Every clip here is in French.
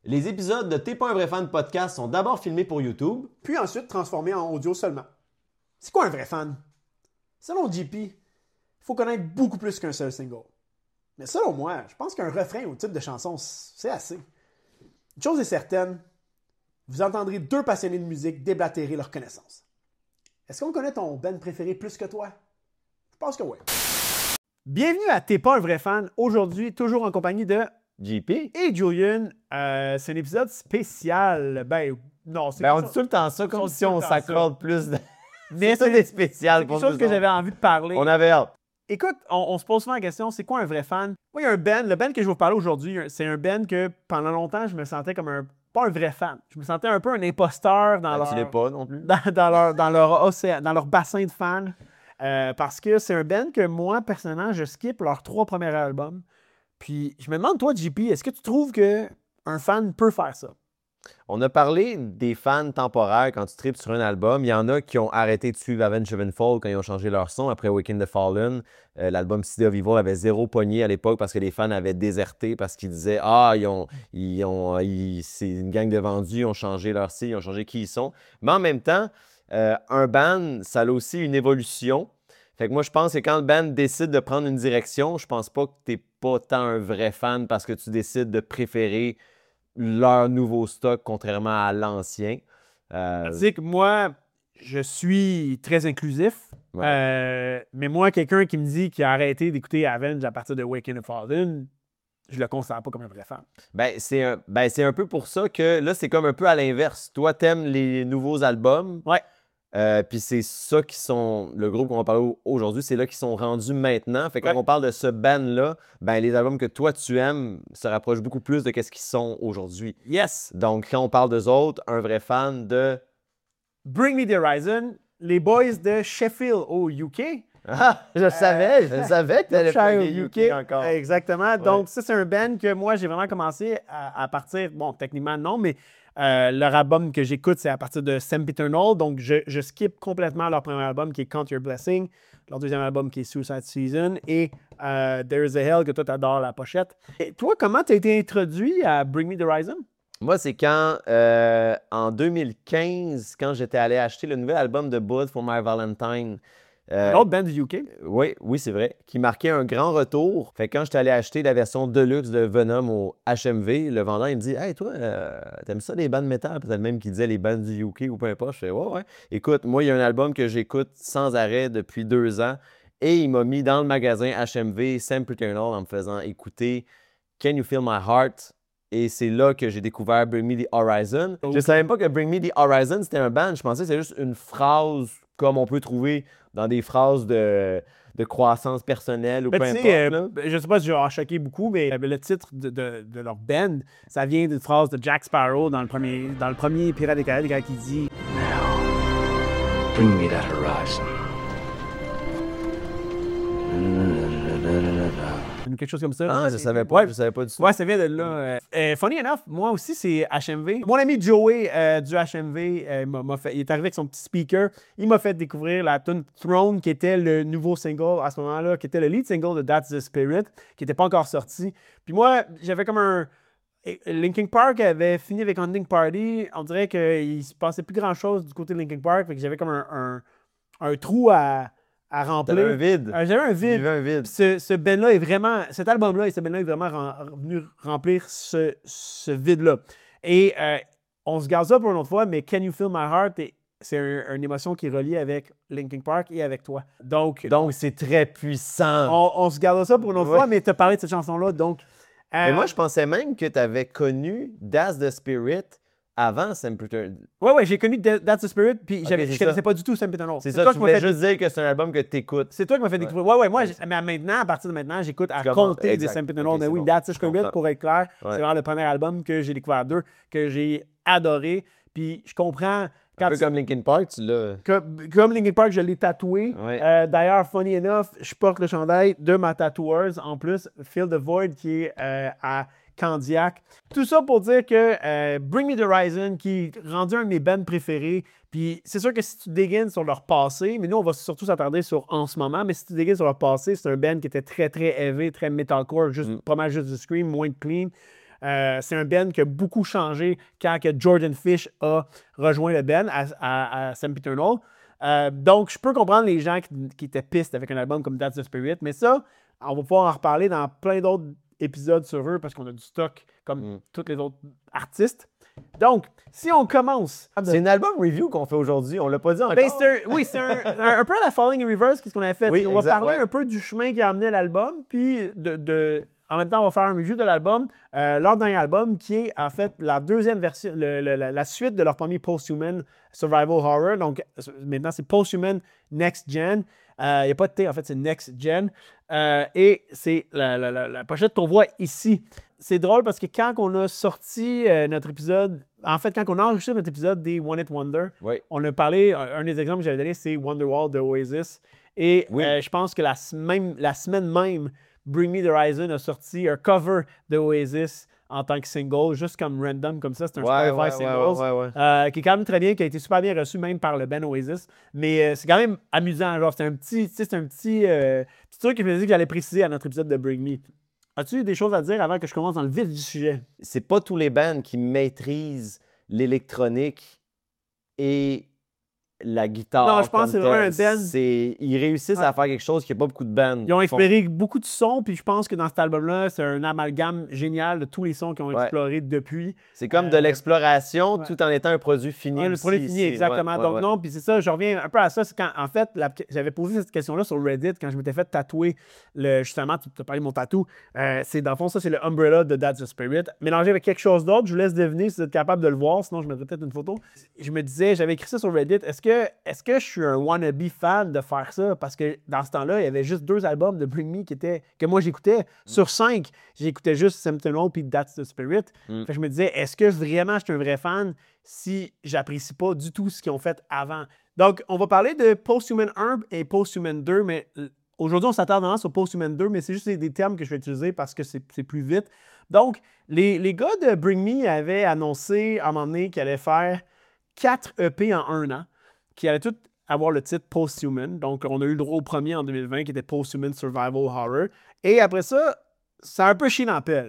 Les épisodes de T'es pas un vrai fan podcast sont d'abord filmés pour YouTube, puis ensuite transformés en audio seulement. C'est quoi un vrai fan? Selon JP, il faut connaître beaucoup plus qu'un seul single. Mais selon moi, je pense qu'un refrain ou titre de chanson, c'est assez. Une chose est certaine, vous entendrez deux passionnés de musique déblatérer leurs connaissances. Est-ce qu'on connaît ton band préféré plus que toi? Je pense que oui. Bienvenue à T'es pas un vrai fan. Aujourd'hui, toujours en compagnie de JP. et Julian. C'est un épisode spécial. Non, c'est On dit tout le temps ça comme si on s'accorde plus de... Mais c'est des spéciales quelque pour chose que j'avais envie de parler. On avait hâte. Écoute, on se pose souvent la question, c'est quoi un vrai fan? Moi, il y a un band, le band que je vais vous parler aujourd'hui, c'est un band que pendant longtemps, je me sentais comme pas un vrai fan. Je me sentais un peu un imposteur dans leur... Tu l'es pas non plus. dans leur bassin de fans. Parce que c'est un band que moi, personnellement, je skip leurs 3 premiers albums. Puis je me demande, toi, JP, est-ce que tu trouves qu'un fan peut faire ça? On a parlé des fans temporaires quand tu tripes sur un album. Il y en a qui ont arrêté de suivre Avenged Sevenfold quand ils ont changé leur son après Awaken the Fallen. L'album City of Evil avait 0 poignée à l'époque parce que les fans avaient déserté parce qu'ils disaient c'est une gang de vendus, ils ont changé leur style, ils ont changé qui ils sont. Mais en même temps, un band, ça a aussi une évolution. Fait que moi, je pense que quand le band décide de prendre une direction, je pense pas que tu n'es pas tant un vrai fan parce que tu décides de préférer leur nouveau stock, contrairement à l'ancien. C'est que moi, je suis très inclusif. Ouais. Mais moi, quelqu'un qui me dit qu'il a arrêté d'écouter Avenged à partir de Waking the Fallen, je le considère pas comme un vrai fan. C'est un peu pour ça que là, c'est comme un peu à l'inverse. Toi, t'aimes les nouveaux albums. Ouais. Puis c'est ça qui sont... Le groupe qu'on va parler aujourd'hui, c'est là qu'ils sont rendus maintenant. Fait que quand on parle de ce band-là, les albums que toi, tu aimes se rapprochent beaucoup plus de ce qu'ils sont aujourd'hui. Yes! Donc, quand on parle d'eux autres, un vrai fan de... Bring Me the Horizon, les boys de Sheffield au UK. Ah! Je savais que t'allais faire les UK encore. Exactement. Ouais. Donc, ça, c'est un band que moi, j'ai vraiment commencé à partir... Bon, techniquement, non, mais... leur album que j'écoute, c'est à partir de Sempiternal. Donc, je skip complètement leur premier album qui est Count Your Blessing, leur deuxième album qui est Suicide Season et There's a Hell que toi, t'adores la pochette. Et toi, comment t'as été introduit à Bring Me the Horizon? Moi, c'est quand, en 2015, quand j'étais allé acheter le nouvel album de Bud for My Valentine. L'autre band du UK? Oui, c'est vrai. Qui marquait un grand retour. Fait que quand j'étais allé acheter la version deluxe de Venom au HMV, le vendeur, il me dit « Hey, toi, t'aimes ça les bandes métal? » Peut-être même qu'il disait les bandes du UK ou peu importe. Je fais « Ouais. » Écoute, moi, il y a un album que j'écoute sans arrêt depuis 2 ans. Et il m'a mis dans le magasin HMV Sempiternal en me faisant écouter Can You Feel My Heart? Et c'est là que j'ai découvert Bring Me the Horizon. Okay. Je ne savais même pas que Bring Me the Horizon, c'était un band. Je pensais que c'était juste une phrase comme on peut trouver dans des phrases de croissance personnelle ou peu importe. Je ne sais pas si je vais en choquer beaucoup, mais le titre de leur band, ça vient d'une phrase de Jack Sparrow dans le premier Pirates des Caraïbes qui dit « Now, bring me that horizon. » quelque chose comme ça. Ah, je savais pas. Je savais pas du tout. Ouais, ça vient de là. Funny enough, moi aussi, c'est HMV. Mon ami Joey du HMV, il est arrivé avec son petit speaker. Il m'a fait découvrir la tune Throne, qui était le nouveau single à ce moment-là, qui était le lead single de That's the Spirit, qui n'était pas encore sorti. Puis moi, j'avais comme un... Linkin Park avait fini avec Hunting Party. On dirait qu'il se passait plus grand-chose du côté de Linkin Park. Fait que j'avais comme un trou à remplir. T'avais un vide. J'avais un vide. J'avais un vide. Ce band-là est vraiment... Cet album-là et ce band-là est vraiment venu remplir ce vide-là. Et on se garde ça pour une autre fois, mais Can You Feel My Heart, c'est une émotion qui est reliée avec Linkin Park et avec toi. Donc c'est très puissant. On se garde ça pour une autre fois, mais tu as parlé de cette chanson-là, donc... Mais moi, je pensais même que tu avais connu That's the Spirit avant Sempiternal. Ouais, j'ai connu That's the Spirit, puis je connaissais pas du tout Sempiternal. C'est ça, tu voulais juste dire que c'est un album que tu écoutes. C'est toi qui m'as fait découvrir. Ouais, moi, mais maintenant, à partir de maintenant, j'écoute à compter des Sempiternal. Mais oui, That's the Spirit, pour être clair, c'est vraiment le premier album que j'ai découvert d'eux, que j'ai adoré, puis je comprends... Un peu comme Linkin Park, tu l'as... Comme Linkin Park, je l'ai tatoué. Ouais. D'ailleurs, funny enough, je porte le chandail de ma tatoueuse, en plus, Feel the Void, qui est à Candiac. Tout ça pour dire que Bring Me the Horizon, qui est rendu un de mes bands préférés, puis c'est sûr que si tu dégaines sur leur passé, mais nous, on va surtout s'attarder sur en ce moment, mais si tu dégaines sur leur passé, c'est un band qui était très, très heavy, très metalcore, pas mal juste du scream, moins de clean. C'est un band qui a beaucoup changé quand que Jordan Fish a rejoint le band à Sempiternal. Donc, je peux comprendre les gens qui étaient pistes avec un album comme That's the Spirit, mais ça, on va pouvoir en reparler dans plein d'autres épisodes sur eux parce qu'on a du stock comme tous les autres artistes. Donc, si on commence... C'est un album review qu'on fait aujourd'hui, on l'a pas dit encore. Ben, c'est un peu à la Falling in Reverse, qu'est-ce qu'on avait fait. Oui, on va exact, parler ouais. un peu du chemin qui a amené l'album, puis en même temps, on va faire un review de l'album, leur dernier album, qui est en fait la deuxième version, la suite de leur premier Post-Human Survival Horror. Donc, maintenant, c'est Post-Human Next Gen. Il n'y a pas de T, en fait, c'est Next Gen. Et c'est la pochette qu'on voit ici. C'est drôle parce que quand on a sorti notre épisode, en fait, quand on a enregistré notre épisode des One Hit Wonder, Oui. on a parlé, un des exemples que j'avais donné, c'est Wonderwall de Oasis. Et Oui. je pense que la semaine même, Bring Me the Horizon a sorti un cover de Oasis en tant que single, juste comme random, comme ça. C'est un Spotify singles, qui est quand même très bien, qui a été super bien reçu même par le band Oasis. Mais c'est quand même amusant. Genre, c'est un petit truc que je me dis que j'allais préciser à notre épisode de Bring Me. As-tu des choses à dire avant que je commence dans le vif du sujet? C'est pas tous les bands qui maîtrisent l'électronique et la guitare. Non, je pense comme que c'est vraiment tel. un band. Ils réussissent à faire quelque chose qu'il n'y a pas beaucoup de bands. Ils ont font. inspiré beaucoup de sons, puis je pense que dans cet album-là, c'est un amalgame génial de tous les sons qu'ils ont explorés depuis. C'est comme de l'exploration ouais. tout en étant un produit fini. Ouais, le produit fini, exactement. Donc, non, puis c'est ça, je reviens un peu à ça. C'est quand, en fait, j'avais posé cette question-là sur Reddit quand je m'étais fait tatouer, justement, tu as parlé de mon tatou. C'est dans le fond, ça, c'est le Umbrella de That's the Spirit. Mélangé avec quelque chose d'autre, je vous laisse deviner si vous êtes capable de le voir, sinon je mettrai peut-être une photo. Je me disais, j'avais écrit ça sur Reddit, est-ce que je suis un wannabe fan de faire ça? Parce que dans ce temps-là, il y avait juste 2 albums de Bring Me que moi j'écoutais. Sur 5, j'écoutais juste Sempiternal puis That's the Spirit. Fait que je me disais, est-ce que vraiment je suis un vrai fan si j'apprécie pas du tout ce qu'ils ont fait avant? Donc, on va parler de Post-Human 1 et Post-Human 2, mais aujourd'hui, on s'attarde vraiment sur Post-Human 2, mais c'est juste des termes que je vais utiliser parce que c'est plus vite. Donc, les gars de Bring Me avaient annoncé à un moment donné qu'ils allaient faire 4 EP en 1 an, qui allaient tous avoir le titre Post-Human. Donc, on a eu le droit au premier en 2020 qui était Post-Human Survival Horror. Et après ça, a un peu chié dans la pelle.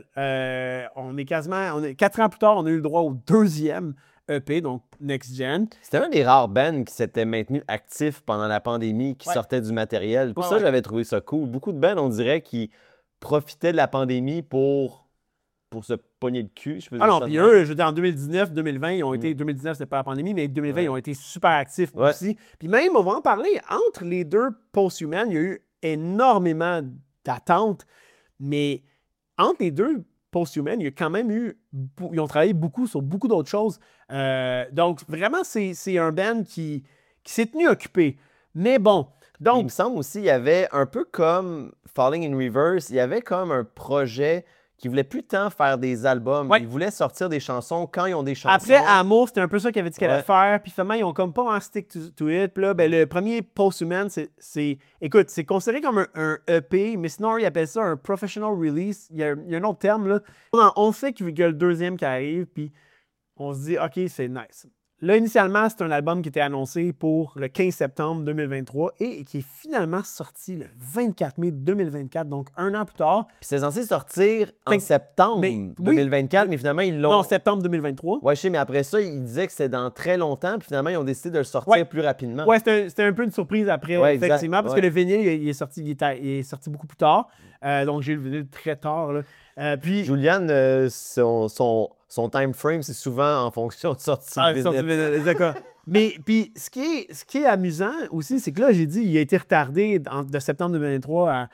4 ans plus tard, on a eu le droit au deuxième EP, donc Next Gen. C'était un des rares bands qui s'était maintenu actif pendant la pandémie, qui sortait du matériel. Pour ça, j'avais trouvé ça cool. Beaucoup de bands, on dirait, qui profitaient de la pandémie pour se pogner le cul. Je non, puis eux, je veux dire, en 2019, 2020, ils ont été... 2019, c'était pas la pandémie, mais 2020, ils ont été super actifs aussi. Puis même, on va en parler, entre les deux Post-Human, il y a eu énormément d'attentes, mais entre les deux Post-Human, il y a quand même eu... Ils ont travaillé beaucoup sur beaucoup d'autres choses. Donc, vraiment, c'est un band qui s'est tenu occupé. Mais bon... Donc, il me semble aussi, il y avait un peu comme Falling in Reverse, il y avait comme un projet qui voulait plus tant faire des albums. Ils voulaient sortir des chansons quand ils ont des chansons. Après Amour, c'était un peu ça qu'ils avaient dit qu'elle allait faire. Puis finalement, ils ont comme pas vraiment stick to it. Puis là, le premier Post-Human, écoute, c'est considéré comme un EP, mais sinon, ils appellent ça un professional release. Il y a un autre terme, là. On sait qu'il y a le deuxième qui arrive, puis on se dit, OK, c'est nice. Là, initialement, c'est un album qui était annoncé pour le 15 septembre 2023 et qui est finalement sorti le 24 mai 2024, donc 1 an plus tard. Puis c'est censé sortir en septembre 2024, mais finalement, ils l'ont... Non, septembre 2023. Ouais, je sais, mais après ça, ils disaient que c'était dans très longtemps, puis finalement, ils ont décidé de le sortir plus rapidement. Ouais, c'était un peu une surprise après, effectivement, parce que le vinyle, il est sorti beaucoup plus tard. Donc, j'ai eu le vinyle très tard, là. Puis... Julian, son time frame, c'est souvent en fonction de sortie de vinyle. D'accord. Mais puis, ce qui est amusant aussi, c'est que là, j'ai dit, il a été retardé de septembre 2023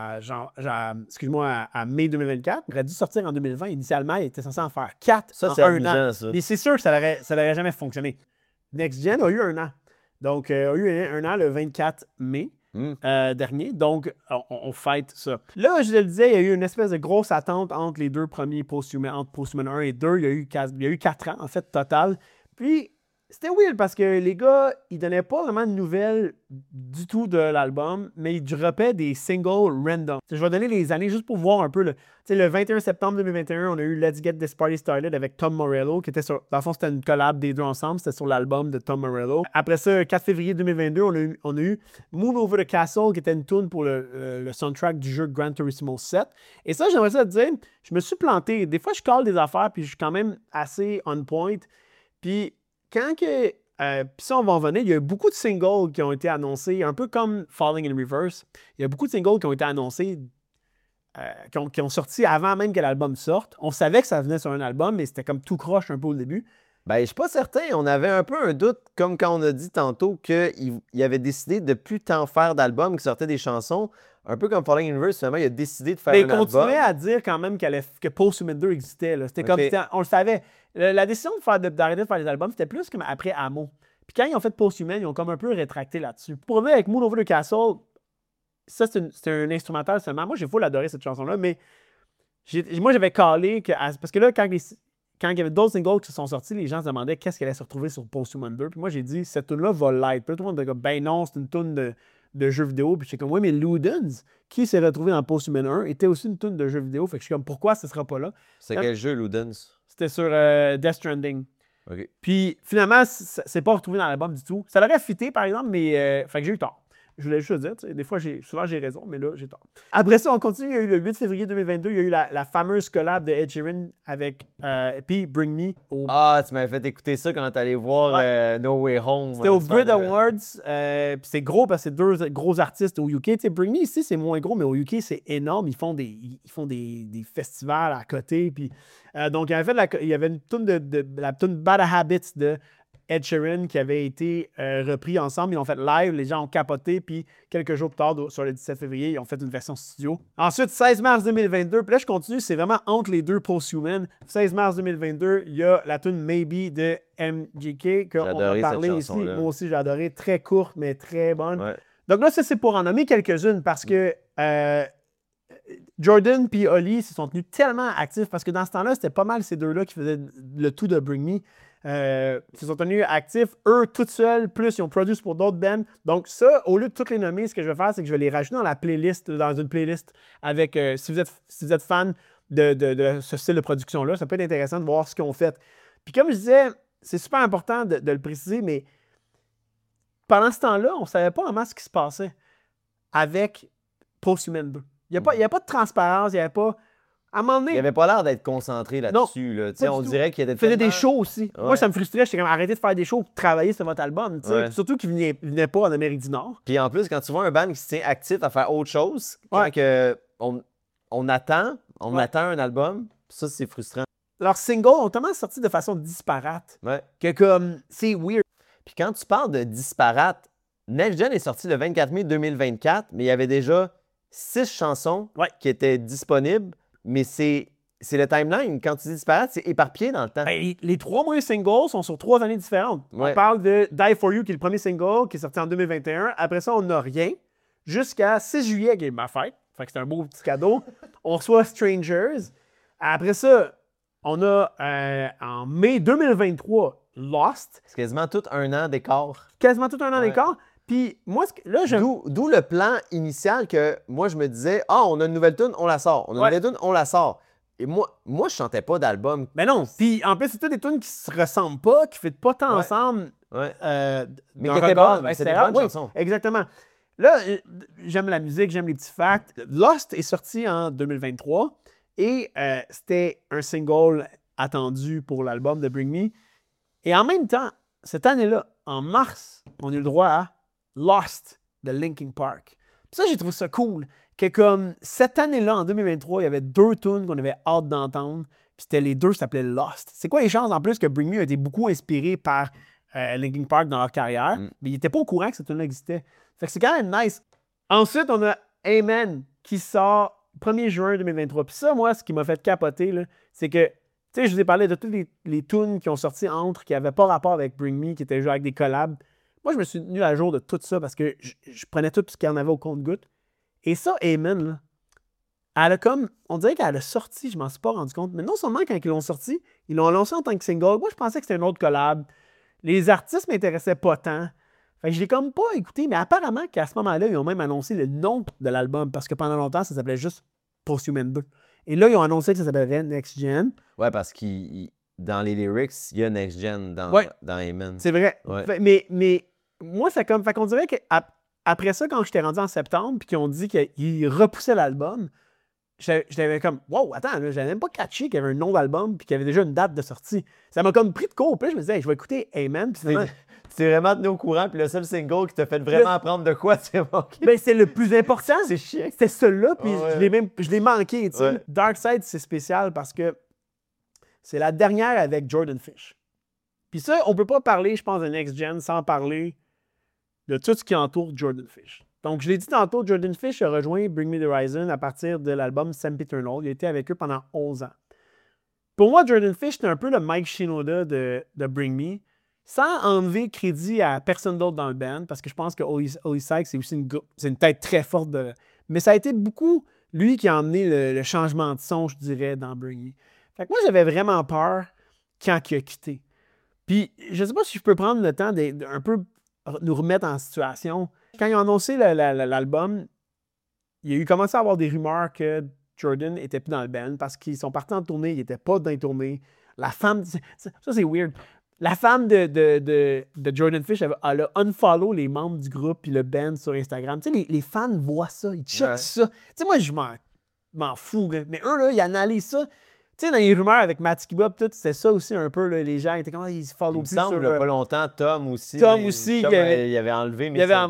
à mai 2024. Il aurait dû sortir en 2020. Initialement, il était censé en faire 4 ça, en c'est 1 amusant, an. ça. Mais c'est sûr que ça n'aurait jamais fonctionné. Next Gen a eu 1 an. Donc, a eu 1 an le 24 mai. Dernier. Donc, on fête ça. Là, je le disais, il y a eu une espèce de grosse attente entre les deux premiers Post-Human, entre Post-Human 1 et 2. Il y a eu 4 ans, en fait, total. Puis, c'était weird parce que les gars, ils donnaient pas vraiment de nouvelles du tout de l'album, mais ils droppaient des singles random. Je vais donner les années juste pour voir un peu. Le 21 septembre 2021, on a eu Let's Get This Party Started avec Tom Morello, qui était sur. Dans le fond, c'était une collab des deux ensemble, c'était sur l'album de Tom Morello. Après ça, 4 février 2022, on a eu Moon Over the Castle, qui était une tune pour le soundtrack du jeu Gran Turismo 7. Et ça, j'aimerais ça te dire, je me suis planté. Des fois, je cale des affaires, puis je suis quand même assez on point. Puis quand que. Puis ça, on va en venir. Il y a beaucoup de singles qui ont été annoncés, un peu comme Falling in Reverse. Il y a beaucoup de singles qui ont été annoncés, qui ont sorti avant même que l'album sorte. On savait que ça venait sur un album, mais c'était comme tout croche un peu au début. Ben, je suis pas certain. On avait un peu un doute, comme quand on a dit tantôt, qu'il avait décidé de plus tant faire d'albums, qui sortaient des chansons. Un peu comme Falling in Reverse, finalement, il a décidé de faire Mais un il album. continuait à dire quand même que Post Human 2 existait. Là. C'était comme, on le savait. La décision d'arrêter de faire des albums, c'était plus comme après Amo. Puis quand ils ont fait Post Human, ils ont comme un peu rétracté là-dessus. Pour revenir avec Moon Over the Castle, ça, c'est un instrumental seulement. Moi, j'ai full adoré cette chanson-là, mais moi, j'avais calé que... Parce que là, quand il y avait d'autres singles qui se sont sortis, les gens se demandaient qu'est-ce qu'elle allait se retrouver sur Post Human 2. Puis moi, j'ai dit, cette tune-là va l'être. Puis tout le monde était comme, ben non, c'est une tune de jeux vidéo. Puis j'étais comme, oui, mais Ludens, qui s'est retrouvé dans Post Human 1, était aussi une tune de jeux vidéo. Fait que je suis comme, pourquoi ce sera pas là? C'est quel jeu, Ludens? C'était sur Death Stranding. OK. Puis finalement, c'est pas retrouvé dans l'album du tout. Ça l'aurait fité, par exemple, mais fait que j'ai eu tort. Je voulais juste dire, des fois, souvent j'ai raison, mais là, j'ai tort. Après ça, on continue. Il y a eu le 8 février 2022, il y a eu la fameuse collab de Ed Sheeran avec puis Bring Me au... Ah, tu m'avais fait écouter ça quand t'allais voir No Way Home. C'était au Brit Awards. Puis c'est gros parce que c'est deux gros artistes au UK. T'sais, Bring Me ici, c'est moins gros, mais au UK, c'est énorme. Ils font des festivals à côté. Puis, donc, il y avait une tune la tune Bad Habits de Ed Sheeran qui avait été repris ensemble. Ils l'ont fait live, les gens ont capoté, puis quelques jours plus tard, sur le 17 février, ils ont fait une version studio. Ensuite, 16 mars 2022, puis là, je continue, c'est vraiment entre les deux Post-Human. 16 mars 2022, il y a la tune Maybe de MGK, qu'on a parlé ici. Moi aussi, j'ai adoré. Très courte, mais très bonne. Ouais. Donc là, ça, c'est pour en nommer quelques-unes, parce que Jordan et Oli se sont tenus tellement actifs, parce que dans ce temps-là, c'était pas mal ces deux-là qui faisaient le tout de Bring Me. Ils se sont tenus actifs, eux, tout seuls, plus ils ont produit pour d'autres bands. Donc ça, au lieu de toutes les nommer, ce que je vais faire, c'est que je vais les rajouter dans une playlist avec, si vous êtes fan de ce style de production-là, ça peut être intéressant de voir ce qu'ils ont fait. Puis comme je disais, c'est super important de le préciser, mais pendant ce temps-là, on ne savait pas vraiment ce qui se passait avec Post Human 2. Il n'y a pas de transparence, il n'y avait pas... À un moment donné, il n'avait pas l'air d'être concentré là-dessus. Là. On dirait qu'il était. Il faisait des shows aussi. Ouais. Moi, ça me frustrait. J'étais comme arrêtez de faire des shows pour travailler sur votre album. Ouais. Surtout qu'il ne venait pas en Amérique du Nord. Puis en plus, quand tu vois un band qui se tient actif à faire autre chose, quand on attend un album, ça, c'est frustrant. Leurs singles ont tellement sorti de façon disparate que comme c'est weird. Puis quand tu parles de disparate, Next Gen est sorti le 24 mai 2024, mais il y avait déjà 6 chansons qui étaient disponibles. Mais c'est le timeline. Quand tu dis disparate, c'est éparpillé dans le temps. Ben, les 3 premiers singles sont sur 3 années différentes. Ouais. On parle de Die For You, qui est le premier single, qui est sorti en 2021. Après ça, on n'a rien. Jusqu'à 6 juillet, qui est ma fête. Fait que c'est un beau petit cadeau. On reçoit Strangers. Après ça, on a en mai 2023, Lost. C'est quasiment tout un an d'écart. Quasiment tout un an d'écart. Puis moi, là, D'où le plan initial que moi, je me disais, on a une nouvelle tune, on la sort. On a une nouvelle tune, on la sort. Et moi je chantais pas d'album. Mais non. Puis en plus, c'est toutes des tunes qui se ressemblent pas, qui ne font pas tant ensemble. Mais qui étaient bonnes. C'est des bonnes chansons. Exactement. Là, j'aime la musique, j'aime les petits facts. Lost est sorti en 2023 et c'était un single attendu pour l'album de Bring Me. Et en même temps, cette année-là, en mars, on a eu le droit à Lost de Linkin Park. Puis ça, j'ai trouvé ça cool. Que comme cette année-là, en 2023, il y avait 2 tunes qu'on avait hâte d'entendre. Puis c'était les 2 s'appelaient Lost. C'est quoi les chances en plus que Bring Me a été beaucoup inspiré par Linkin Park dans leur carrière. Mais ils n'étaient pas au courant que cette tune-là existait. Fait que c'est quand même nice. Ensuite, on a Amen qui sort 1er juin 2023. Puis ça, moi, ce qui m'a fait capoter, là, c'est que, tu sais, je vous ai parlé de toutes les tunes qui ont sorti entre, qui n'avaient pas rapport avec Bring Me, qui étaient joués avec des collabs. Moi, je me suis tenu à jour de tout ça parce que je prenais tout ce qu'il y en avait au compte-gouttes. Et ça, Amen, là, elle a comme... On dirait qu'elle a sorti, je m'en suis pas rendu compte, mais non seulement quand ils l'ont sorti, ils l'ont lancé en tant que single. Moi, je pensais que c'était une autre collab. Les artistes m'intéressaient pas tant. Fait que je l'ai comme pas écouté, mais apparemment qu'à ce moment-là, ils ont même annoncé le nom de l'album, parce que pendant longtemps, ça s'appelait juste Posthuman 2. Et là, ils ont annoncé que ça s'appellerait Next Gen. Ouais, parce que dans les lyrics, il y a Next Gen dans Amen. C'est vrai. Ouais. Mais moi, c'est comme. Fait qu'on dirait qu'après ça, quand j'étais rendu en septembre, puis qu'ils ont dit qu'ils repoussaient l'album, j'avais comme, wow, attends, là, j'avais même pas catché qu'il y avait un nom d'album puis qu'il y avait déjà une date de sortie. Ça m'a comme pris de court. Puis là, je me disais, hey, je vais écouter Amen. Puis finalement, Tu t'es vraiment tenu au courant, puis le seul single qui t'a fait vraiment apprendre de quoi, c'est manqué. ben, c'est le plus important. C'est chiant. C'était celui-là, puis Ouais. je l'ai manqué. Tu sais. Ouais. Dark Side, c'est spécial parce que c'est la dernière avec Jordan Fish. Puis ça, on peut pas parler, je pense, de Next Gen sans parler de tout ce qui entoure Jordan Fish. Donc, je l'ai dit tantôt, Jordan Fish a rejoint Bring Me the Horizon à partir de l'album Sempiternal. Il a été avec eux pendant 11 ans. Pour moi, Jordan Fish, c'était un peu le Mike Shinoda de Bring Me, sans enlever crédit à personne d'autre dans le band, parce que je pense que Oli Sykes, c'est aussi une tête très forte. Mais ça a été beaucoup lui qui a emmené le changement de son, je dirais, dans Bring Me. Fait que moi, j'avais vraiment peur quand il a quitté. Puis, je ne sais pas si je peux prendre le temps d'un peu nous remettre en situation. Quand ils ont annoncé l'album, il y a eu commencé à avoir des rumeurs que Jordan n'était plus dans le band parce qu'ils sont partis en tournée, il n'était pas dans les tournées. La femme, ça c'est weird. La femme de Jordan Fish, elle a unfollow les membres du groupe puis le band sur Instagram. Tu sais, les fans voient ça, ils checkent ça. Tu sais, moi, je m'en fous. Là. Mais eux, là, ils analysent ça. Tu sais, dans les rumeurs avec Matt Skiba, c'était ça aussi un peu. Là, les gens étaient comme, ils se follow plus. Il me semble, il n'y a pas longtemps, Tom aussi. Tom aussi, il avait enlevé. Mais c'est un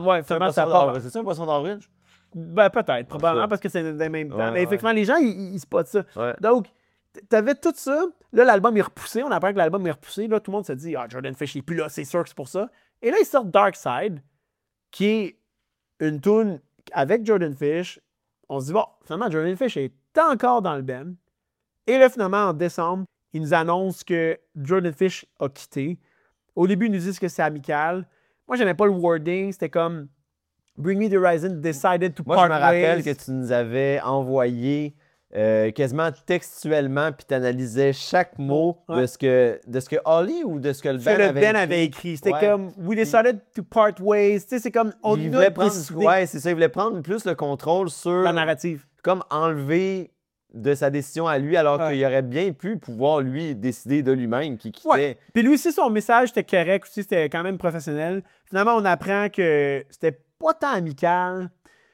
poisson d'avril? Ben, peut-être, probablement, parce que c'est dans les mêmes temps. Mais effectivement, les gens, ils spotent ça. Ouais. Donc, t'avais tout ça. Là, l'album est repoussé. On apprend que l'album est repoussé. Là, tout le monde se dit, Jordan Fish, il n'est plus là, c'est sûr que c'est pour ça. Et là, ils sortent Dark Side, qui est une tune avec Jordan Fish. On se dit, bon, finalement, Jordan Fish est encore dans le band. Et là, finalement, en décembre, ils nous annoncent que Jordan Fish a quitté. Au début, ils nous disent que c'est amical. Moi, j'aimais pas le wording. C'était comme Bring Me the Horizon decided to part ways. Moi, je me rappelle que tu nous avais envoyé quasiment textuellement, puis tu analysais chaque mot de ce que Holly ou de ce que le Ben avait écrit. C'était comme We decided to part ways. Tu sais, c'est comme il voulait prendre, ouais, c'est ça. Il voulait prendre plus le contrôle sur la narrative. Comme enlever de sa décision à lui, alors qu'il aurait bien pu pouvoir, lui, décider de lui-même qui quittait. Ouais. Puis lui aussi, son message était correct aussi, c'était quand même professionnel. Finalement, on apprend que c'était pas tant amical.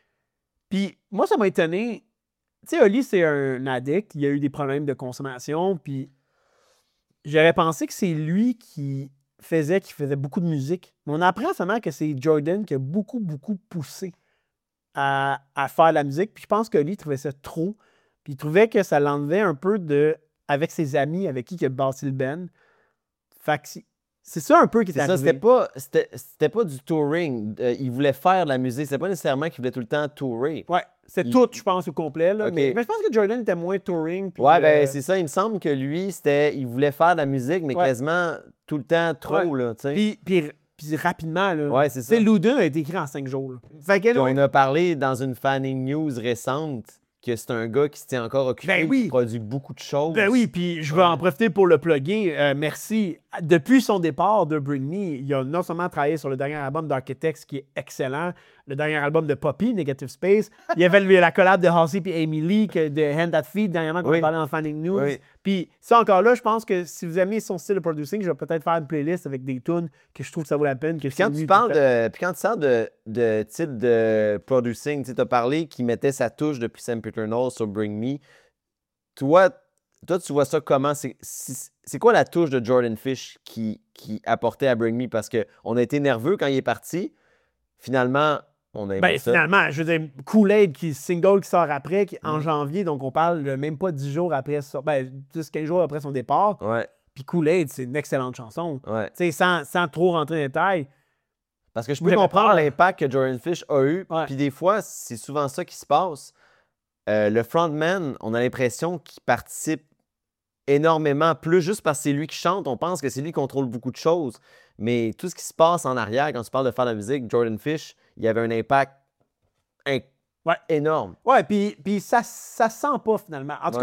Puis moi, ça m'a étonné. Tu sais, Oli, c'est un addict. Il a eu des problèmes de consommation. Puis j'aurais pensé que c'est lui qui faisait beaucoup de musique. Mais on apprend seulement que c'est Jordan qui a beaucoup, beaucoup poussé à faire de la musique. Puis je pense que Oli trouvait ça trop. Puis il trouvait que ça l'enlevait un peu avec ses amis avec qui il a bâti le band. Fait que c'est ça un peu qui est arrivé. C'était pas du touring. Il voulait faire de la musique. C'était pas nécessairement qu'il voulait tout le temps tourer. Ouais, c'est tout, je pense, au complet. Là. Okay. Mais je pense que Jordan était moins touring. Puis ben c'est ça. Il me semble que lui, il voulait faire de la musique, mais quasiment tout le temps trop. Là, puis rapidement, là. Ouais, c'est ça. Loudon a été écrit en 5 jours. Fait que, on a parlé dans une Fanning News récente que c'est un gars qui s'était encore occupé, qui produit beaucoup de choses. Ben oui, puis je vais en profiter pour le plugger. Merci. Depuis son départ de Bring Me, il a non seulement travaillé sur le dernier album d'Architects, qui est excellent, le dernier album de Poppy, Negative Space. Il y avait la collab de Halsey et Amy Lee, de Hand That Feed, dernièrement, qu'on a parlé dans Fanning News. Oui. Puis ça, encore là, je pense que si vous aimez son style de producing, je vais peut-être faire une playlist avec des tunes que je trouve que ça vaut la peine. Puis quand tu parles de type de producing, tu as parlé qu'il mettait sa touche depuis Sempiternal sur Bring Me. Toi, tu vois ça comment? C'est quoi la touche de Jordan Fish qui apportait à Bring Me? Parce qu'on a été nerveux quand il est parti. Finalement, on a aimé ça. Finalement, je veux dire, Kool-Aid, single qui sort après, en janvier, donc on parle de même pas 10 jours après, 10-15 jours après son départ. Ouais. Puis Kool-Aid, c'est une excellente chanson. Ouais. Tu sais, sans trop rentrer dans les détails. Parce que je peux comprendre l'impact que Jordan Fish a eu. Puis des fois, c'est souvent ça qui se passe. Le frontman, on a l'impression qu'il participe énormément, plus juste parce que c'est lui qui chante. On pense que c'est lui qui contrôle beaucoup de choses. Mais tout ce qui se passe en arrière, quand tu parles de faire de la musique, Jordan Fish, il y avait un impact énorme. Ouais, puis ça sent pas finalement. En tout cas,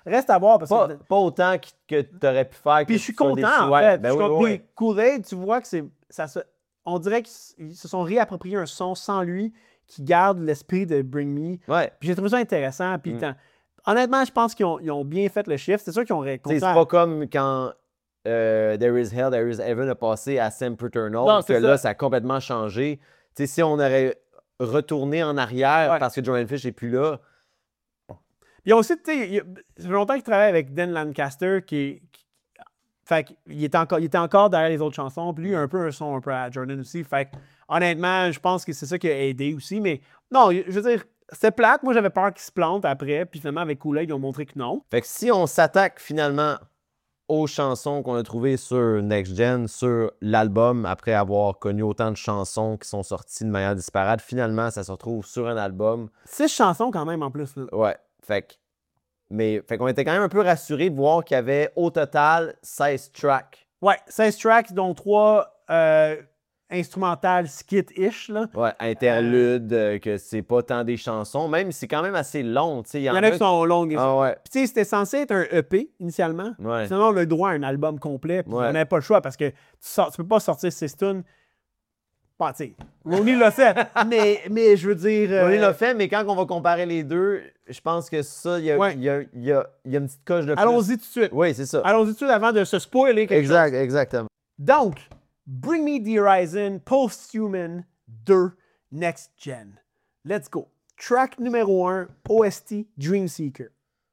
reste à voir parce que. Pas autant que tu aurais pu faire. Puis je suis content, en fait. Ben Je suis oui, content. oui. Puis Kool-Aid, tu vois que on dirait qu'ils se sont réappropriés un son sans lui qui garde l'esprit de Bring Me. Ouais. Puis j'ai trouvé ça intéressant. Puis honnêtement, je pense qu'ils ont bien fait le shift. C'est sûr qu'ils ont C'est pas comme quand There is Hell, There is Heaven a passé à Sempiternal, Non, que là, ça a complètement changé. T'sais, si on aurait retourné en arrière parce que Jordan Fish n'est plus là. Il y a aussi, tu sais, ça fait longtemps qu'il travaille avec Dan Lancaster fait qu'il était encore derrière les autres chansons. Puis lui, il a un peu un son un peu à Jordan aussi. Fait que, honnêtement, je pense que c'est ça qui a aidé aussi. Mais non, je veux dire, c'est plate. Moi, j'avais peur qu'il se plante après. Puis finalement, avec Kool-Aid, ils ont montré que non. Fait que si on s'attaque finalement aux chansons qu'on a trouvées sur Next Gen, sur l'album, après avoir connu autant de chansons qui sont sorties de manière disparate, finalement, ça se retrouve sur un album. 6 chansons quand même en plus. Là. Ouais. Fait qu'on était quand même un peu rassurés de voir qu'il y avait au total 16 tracks. Ouais, 16 tracks, dont 3 instrumentales skit-ish. Là. Ouais, interludes, que c'est pas tant des chansons, même si c'est quand même assez long. Il y en a qui sont longues. Ah ouais. Puis tu sais, c'était censé être un EP initialement. Ouais. Finalement, on a le droit à un album complet. Puis Ouais. on n'avait pas le choix parce que tu peux pas sortir 6 tunes. Bon, tu sais, Ronnie l'a fait. mais je veux dire. Ronnie l'a fait, mais quand on va comparer les deux, je pense que ça, il y a une petite coche de plus. Allons-y tout de suite. Oui, c'est ça. Allons-y tout de suite avant de se spoiler quelque chose. Exactement. Donc, Bring Me the Horizon, Post-Human 2, Next Gen. Let's go. Track numéro 1, OST, Dream Seeker.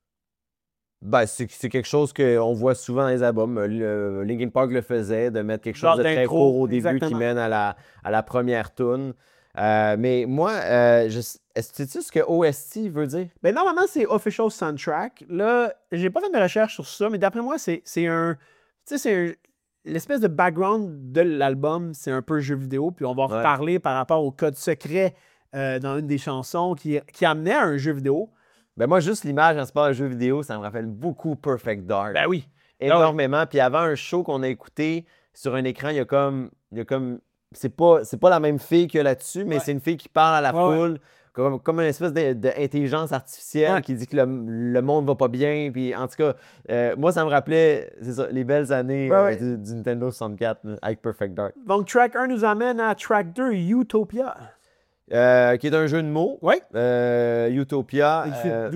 Ben, c'est quelque chose qu'on voit souvent dans les albums. Linkin Park le faisait, de mettre quelque chose de très court au début qui mène à la première tune. Mais moi, sais-tu ce que OST veut dire? Ben, normalement, c'est Official Soundtrack. Là, j'ai pas fait de recherche sur ça, mais d'après moi, c'est l'espèce de background de l'album, c'est un peu jeu vidéo. Puis on va en reparler par rapport au code secret dans une des chansons qui amenait à un jeu vidéo. Ben moi, juste l'image en sport de jeu vidéo, ça me rappelle beaucoup Perfect Dark. Ben oui. Énormément. Puis avant un show qu'on a écouté, sur un écran, il y a comme c'est pas la même fille que là-dessus, mais c'est une fille qui parle à la foule, comme une espèce d'intelligence artificielle qui dit que le monde va pas bien. Puis en tout cas, moi, ça me rappelait, c'est ça, les belles années du Nintendo 64 avec Perfect Dark. Donc, track 1 nous amène à track 2, Utopia. Qui est un jeu de mots. Oui. Utopia.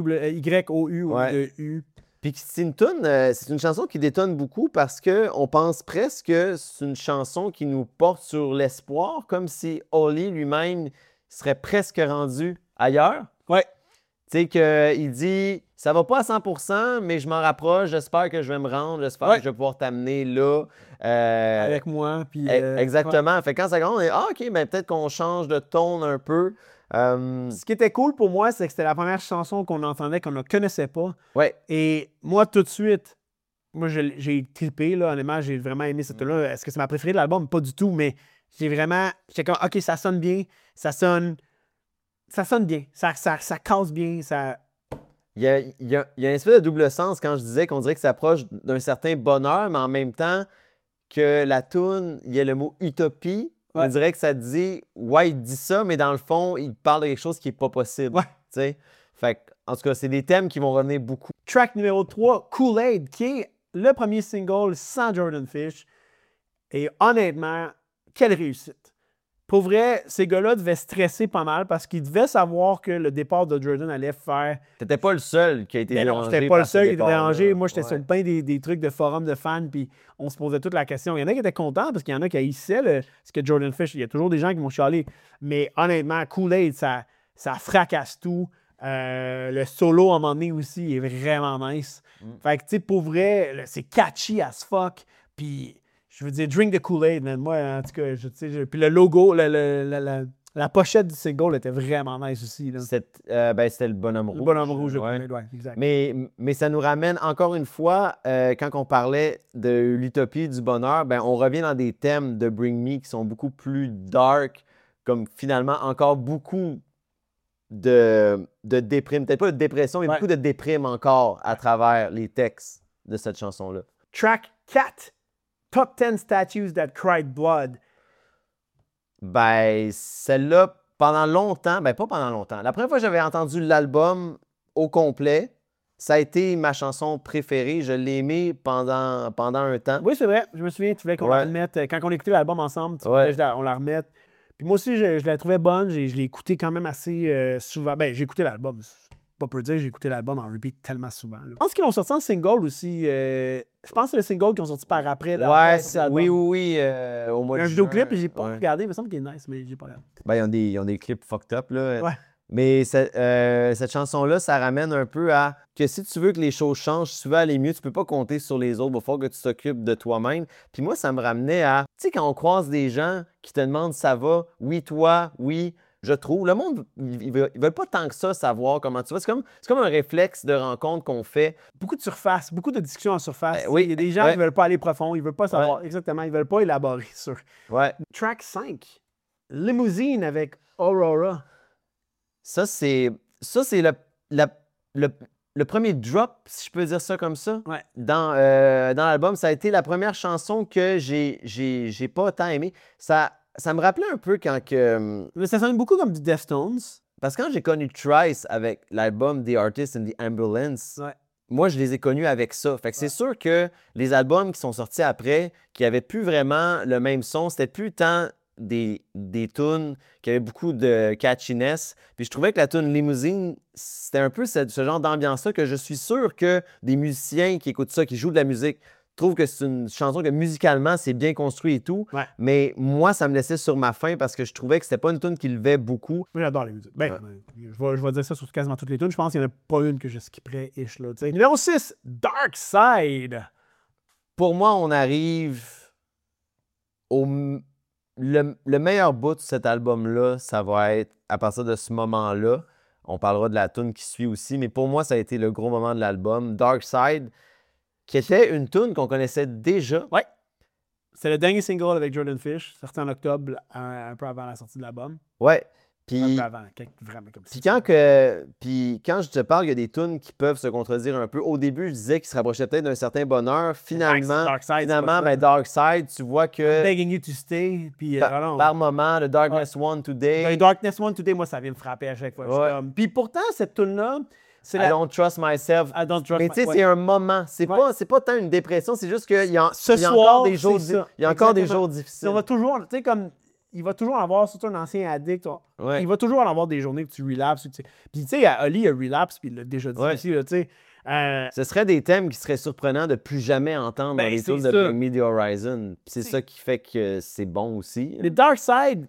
Y-O-U ou U. Puis c'est une chanson qui détonne beaucoup parce qu'on pense presque que c'est une chanson qui nous porte sur l'espoir, comme si Oli lui-même serait presque rendu ailleurs. Oui. Tu sais, qu'il dit « ça va pas à 100%, mais je m'en rapproche, j'espère que je vais me rendre, j'espère que je vais pouvoir t'amener là. » Avec moi. Puis, exactement. Fait que quand ça commence, on est « Ah, OK, ben peut-être qu'on change de ton un peu. » Ce qui était cool pour moi, c'est que c'était la première chanson qu'on entendait, qu'on ne connaissait pas. Ouais. Et moi, tout de suite, j'ai trippé, là, honnêtement, j'ai vraiment aimé cette tune-là. Est-ce que c'est ma préférée de l'album? Pas du tout, mais j'étais comme, OK, ça sonne bien, ça sonne bien, ça casse bien, ça... Il y a une espèce de double sens quand je disais qu'on dirait que ça approche d'un certain bonheur, mais en même temps que la tune, il y a le mot utopie. On dirait que ça dit, il dit ça, mais dans le fond, il parle de quelque chose qui n'est pas possible. Fait que, en tout cas, c'est des thèmes qui vont revenir beaucoup. Track numéro 3, Kool-Aid, qui est le premier single sans Jordan Fish. Et honnêtement, quelle réussite. Pour vrai, ces gars-là devaient stresser pas mal parce qu'ils devaient savoir que le départ de Jordan allait faire... T'étais pas le seul qui a été dérangé. J'étais pas le seul qui était dérangé. Moi, j'étais sur le pain des trucs de forum de fans, puis on se posait toute la question. Il y en a qui étaient contents parce qu'il y en a qui haïssaient ce que Jordan Fish. Il y a toujours des gens qui m'ont chialé. Mais honnêtement, Kool-Aid, ça fracasse tout. Le solo, à un moment donné aussi, est vraiment nice. Fait que, tu sais, pour vrai, c'est catchy as fuck. Puis... Je veux dire, drink the Kool-Aid, man. Moi, en tout cas, puis le logo, la pochette du single était vraiment nice aussi. C'était le bonhomme rouge. Le bonhomme rouge de Kool-Aid, oui, exact. Mais ça nous ramène encore une fois, quand on parlait de l'utopie du bonheur, on revient dans des thèmes de Bring Me qui sont beaucoup plus dark, comme finalement encore beaucoup de déprime. Peut-être pas de dépression, mais beaucoup de déprime encore à travers les textes de cette chanson-là. Track 4. Top 10 statues that cried blood. Celle-là, pendant longtemps, pas pendant longtemps. La première fois que j'avais entendu l'album au complet, ça a été ma chanson préférée. Je l'ai aimée pendant un temps. Oui, c'est vrai. Je me souviens, tu voulais qu'on la remette. Quand on écoutait l'album ensemble, tu voulais on la remette. Puis moi aussi, je la trouvais bonne. Je l'ai écouté quand même assez souvent. Ben, j'ai écouté l'album. Pas peu dire, j'ai écouté l'album en repeat tellement souvent. Là. Je pense qu'ils l'ont sorti en single aussi. Je pense que c'est le single qu'ils ont sorti par après. Oui, au mois de juin. Un vidéoclip, j'ai pas regardé. Il me semble qu'il est nice, mais j'ai pas regardé. Ben, ils ont des clips fucked up, là. Ouais. Mais cette chanson-là, ça ramène un peu à que si tu veux que les choses changent, si tu veux aller mieux, tu peux pas compter sur les autres. Il va falloir que tu t'occupes de toi-même. Puis moi, ça me ramenait à, tu sais, quand on croise des gens qui te demandent ça va, oui, toi, oui, je trouve. Le monde, ils veulent pas tant que ça savoir comment tu vas. C'est comme un réflexe de rencontre qu'on fait. Beaucoup de surface, beaucoup de discussions en surface. Oui. Il y a des gens qui veulent pas aller profond, ils veulent pas savoir exactement, ils veulent pas élaborer sur. Ouais. Track 5, Limousine avec Aurora. Ça, c'est le premier drop, si je peux dire ça comme ça, dans l'album. Ça a été la première chanson que j'ai pas tant aimée. Ça me rappelait un peu quand que... Mais ça sonne beaucoup comme du Deftones. Parce que quand j'ai connu Trice avec l'album The Artist in the Ambulance, moi, je les ai connus avec ça. Fait que c'est sûr que les albums qui sont sortis après, qui n'avaient plus vraiment le même son, c'était plus tant des tunes qui avaient beaucoup de catchiness. Puis je trouvais que la tune Limousine, c'était un peu ce genre d'ambiance-là que je suis sûr que des musiciens qui écoutent ça, qui jouent de la musique, trouvent que c'est une chanson que musicalement, c'est bien construit et tout. Ouais. Mais moi, ça me laissait sur ma faim parce que je trouvais que c'était pas une tune qui levait beaucoup. Moi, j'adore les musiques. Je vais dire ça sur quasiment toutes les tunes. Je pense qu'il n'y en a pas une que je skipperais, ish, là. T'sais. Numéro 6, Dark Side. Pour moi, on arrive le meilleur bout de cet album-là, ça va être à partir de ce moment-là. On parlera de la tune qui suit aussi, mais pour moi, ça a été le gros moment de l'album. Dark Side, qui était une tune qu'on connaissait déjà. Ouais. C'est le dernier single avec Jordan Fish, sorti en octobre, un peu avant la sortie de l'album. Ouais. Un peu avant, vraiment comme ça. Puis quand je te parle, il y a des tunes qui peuvent se contredire un peu. Au début, je disais qu'ils se rapprochaient peut-être d'un certain bonheur. Finalement, Dark Side, tu vois que... Begging You to Stay. Puis, par moment, The Darkness One Today. The Darkness One Today, moi, ça vient me frapper à chaque fois. Puis pourtant, cette tune-là... I don't trust myself. Mais tu sais, c'est un moment. C'est pas tant une dépression, c'est juste qu'il y a encore des jours difficiles. On va toujours, tu sais, comme... Il va toujours en avoir, surtout un ancien addict, il va toujours en avoir des journées que tu relapses. Puis, tu sais, Oli a relapse, puis il l'a déjà dit aussi, tu sais. Ce seraient des thèmes qui seraient surprenants de plus jamais entendre dans les tunes de Bring Me the Horizon. Puis c'est ça qui fait que c'est bon aussi. Les Dark Side,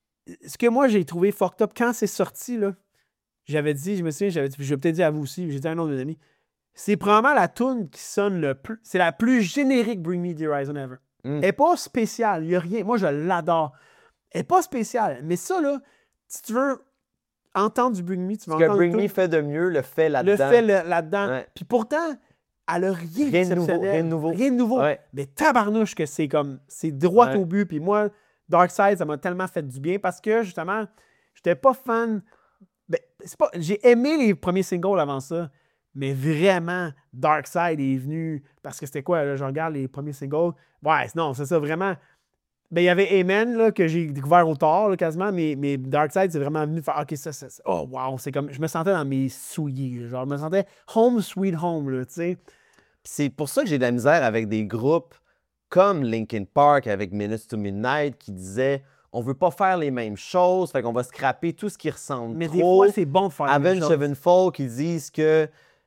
ce que moi j'ai trouvé fucked up quand c'est sorti, là, j'avais dit, je me souviens, je vais peut-être dire à vous aussi, j'ai dit à un autre de mes amis, c'est probablement la tune qui sonne le plus, c'est la plus générique Bring Me the Horizon ever. Elle n'est pas spéciale, il n'y a rien, moi je l'adore. Elle n'est pas spéciale, mais ça, là, si tu veux entendre du Bring Me, tu vas entendre. Ce que Bring Me fait de mieux, le fait là-dedans. Le fait là-dedans. Ouais. Puis pourtant, elle n'a rien de nouveau. Rien de nouveau. Ouais. Mais tabarnouche que c'est comme, c'est droit au but. Puis moi, Dark Side, ça m'a tellement fait du bien parce que, justement, j'étais pas fan. Ben, j'ai aimé les premiers singles avant ça, mais vraiment, Dark Side est venu parce que c'était quoi, là, je regarde les premiers singles. Ouais, non, c'est ça, vraiment. Ben, il y avait Amen là, que j'ai découvert au tard là, quasiment, mais Dark Side, c'est vraiment venu faire OK, ça. Oh, wow, c'est comme. Je me sentais dans mes souliers. Genre, je me sentais home sweet home, là, tu sais. C'est pour ça que j'ai de la misère avec des groupes comme Linkin Park avec Minutes to Midnight qui disaient on veut pas faire les mêmes choses, fait qu'on va scraper tout ce qui ressemble mais trop. Des fois, c'est bon de faire les mêmes choses. Avenged Sevenfold qui disent que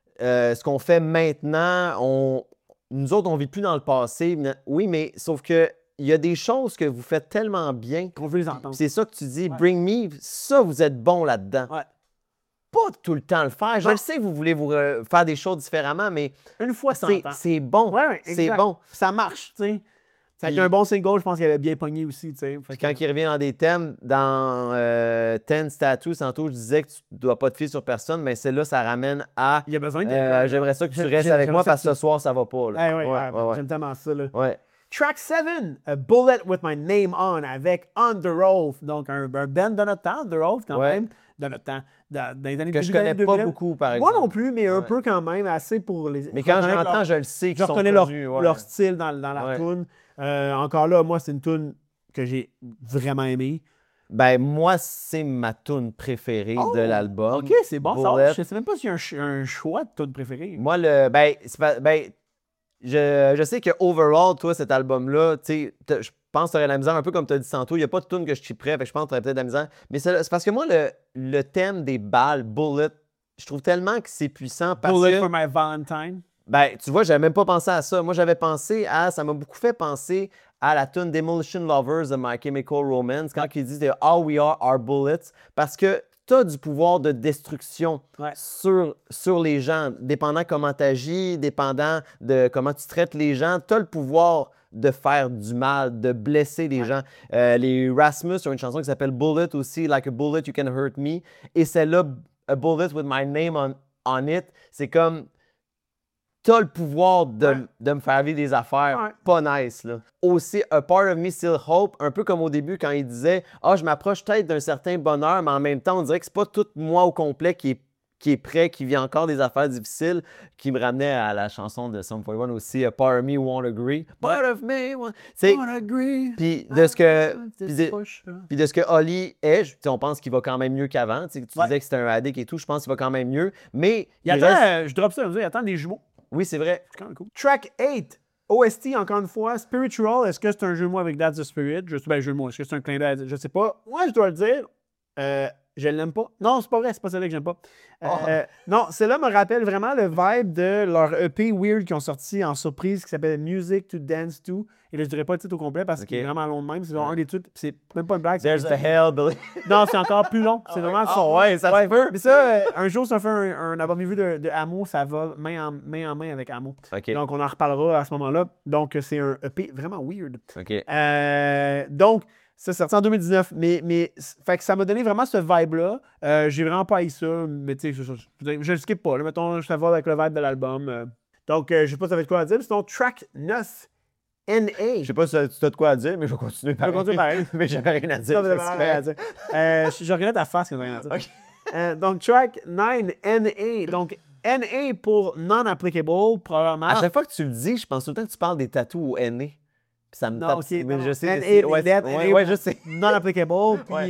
ce qu'on fait maintenant, nous autres, on vit plus dans le passé. Oui, mais sauf que il y a des choses que vous faites tellement bien qu'on veut les entendre. C'est ça que tu dis, Bring Me, ça, vous êtes bon là-dedans. Ouais. Pas tout le temps le faire. Je le sais que vous voulez vous faire des choses différemment, mais une fois c'est bon. Ouais, c'est bon. Ça marche, tu sais. Avec un bon single, je pense qu'il avait bien pogné aussi, tu sais. Quand il revient dans des thèmes, dans Ten Statues, tantôt, je disais que tu ne dois pas te fier sur personne, mais celle-là, ça ramène à... Il y a besoin de... j'aimerais ça que tu restes avec moi parce que ce soir, ça va pas. Là. Ouais. J'aime tellement ça, là. Ouais. Track 7, A Bullet with My Name On, avec Under Oath. Donc, un band de notre temps, Under Oath, quand même. De notre temps. Dans les années que je connais pas beaucoup, par exemple. Moi non plus, mais un peu quand même, assez pour les... Mais quand je l'entends, je le sais qu'ils sont connus. Je reconnais leur style dans la tune. Encore là, moi, c'est une tune que j'ai vraiment aimée. Ben, moi, c'est ma tune préférée de l'album. OK, c'est bon ça. Bullet. Je sais même pas s'il y a un choix de tune préférée. Moi, je sais que overall, toi, cet album-là, tu sais, je pense que tu aurais de la misère, un peu comme tu as dit tantôt. Il n'y a pas de tune que je suis prêt, je pense que tu aurais peut-être de la misère. Mais c'est parce que moi, le thème des balles, Bullet, je trouve tellement que c'est puissant parce Bullet que... for my Valentine. Ben, tu vois, j'avais même pas pensé à ça. Moi, j'avais pensé à... Ça m'a beaucoup fait penser à la tune Demolition Lovers de My Chemical Romance, quand ils disent « All we are bullets », parce que tu as du pouvoir de destruction sur les gens, dépendant comment tu agis, dépendant de comment tu traites les gens. Tu as le pouvoir de faire du mal, de blesser les gens. Les Rasmus ont une chanson qui s'appelle « Bullet » aussi, « Like a bullet, you can hurt me ». Et celle-là, « A bullet with my name on it », c'est comme... T'as le pouvoir de me faire vivre des affaires pas nice, là. Aussi, A part of me still hope, un peu comme au début quand il disait « Ah, je m'approche peut-être d'un certain bonheur, mais en même temps, on dirait que c'est pas tout moi au complet qui est prêt, qui vit encore des affaires difficiles », qui me ramenait à la chanson de Sum 41 aussi, « A part of me won't agree ». « Part of me won't agree ». Puis de ce que Oli est, on pense qu'il va quand même mieux qu'avant. Tu disais que c'était un addict et tout, je pense qu'il va quand même mieux, mais... je drop ça, il attend des jumeaux. Oui, c'est vrai. C'est quand même cool. Track 8, OST, encore une fois, Spiritual. Est-ce que c'est un jeu de mots avec That's the Spirit? Jeu de mots. Est-ce que c'est un clin d'œil? Je sais pas. Moi, je dois le dire. Je l'aime pas. Non, c'est pas vrai, c'est pas celle-là que j'aime pas. Non, celle-là me rappelle vraiment le vibe de leur EP Weird qu'ils ont sorti en surprise qui s'appelle Music to Dance To. Et là, je dirais pas le titre au complet parce qu'il est vraiment long de même. C'est genre un des trucs, c'est même pas une blague. There's a hell, Billy. Non, c'est encore plus long. C'est vraiment son. Ouais, ça se peut. Mais ça, un jour, ça fait un album vu de Amo, ça va main en main avec Amo. Okay. Donc, on en reparlera à ce moment-là. Donc, c'est un EP vraiment weird. OK. Donc, c'est sorti en 2019, mais fait que ça m'a donné vraiment ce vibe-là. J'ai vraiment pas haï ça, mais tu sais, je le skip pas. Là, mettons, ça va avec le vibe de l'album. Donc, je sais pas si ça va être quoi à dire. C'est ton track 9, NA. Je sais pas si tu as de quoi à dire, mais je vais continuer pareil. Mais j'avais rien à dire. Je regarde ta face quand t'as rien à dire. Okay. Donc, track 9, NA. Donc, NA pour non-applicable, probablement. À chaque fois que tu le dis, je pense tout le temps que tu parles des tatous au NA. Ça me tape. Okay, mais je sais. NA, je sais. Non-applicable. Puis,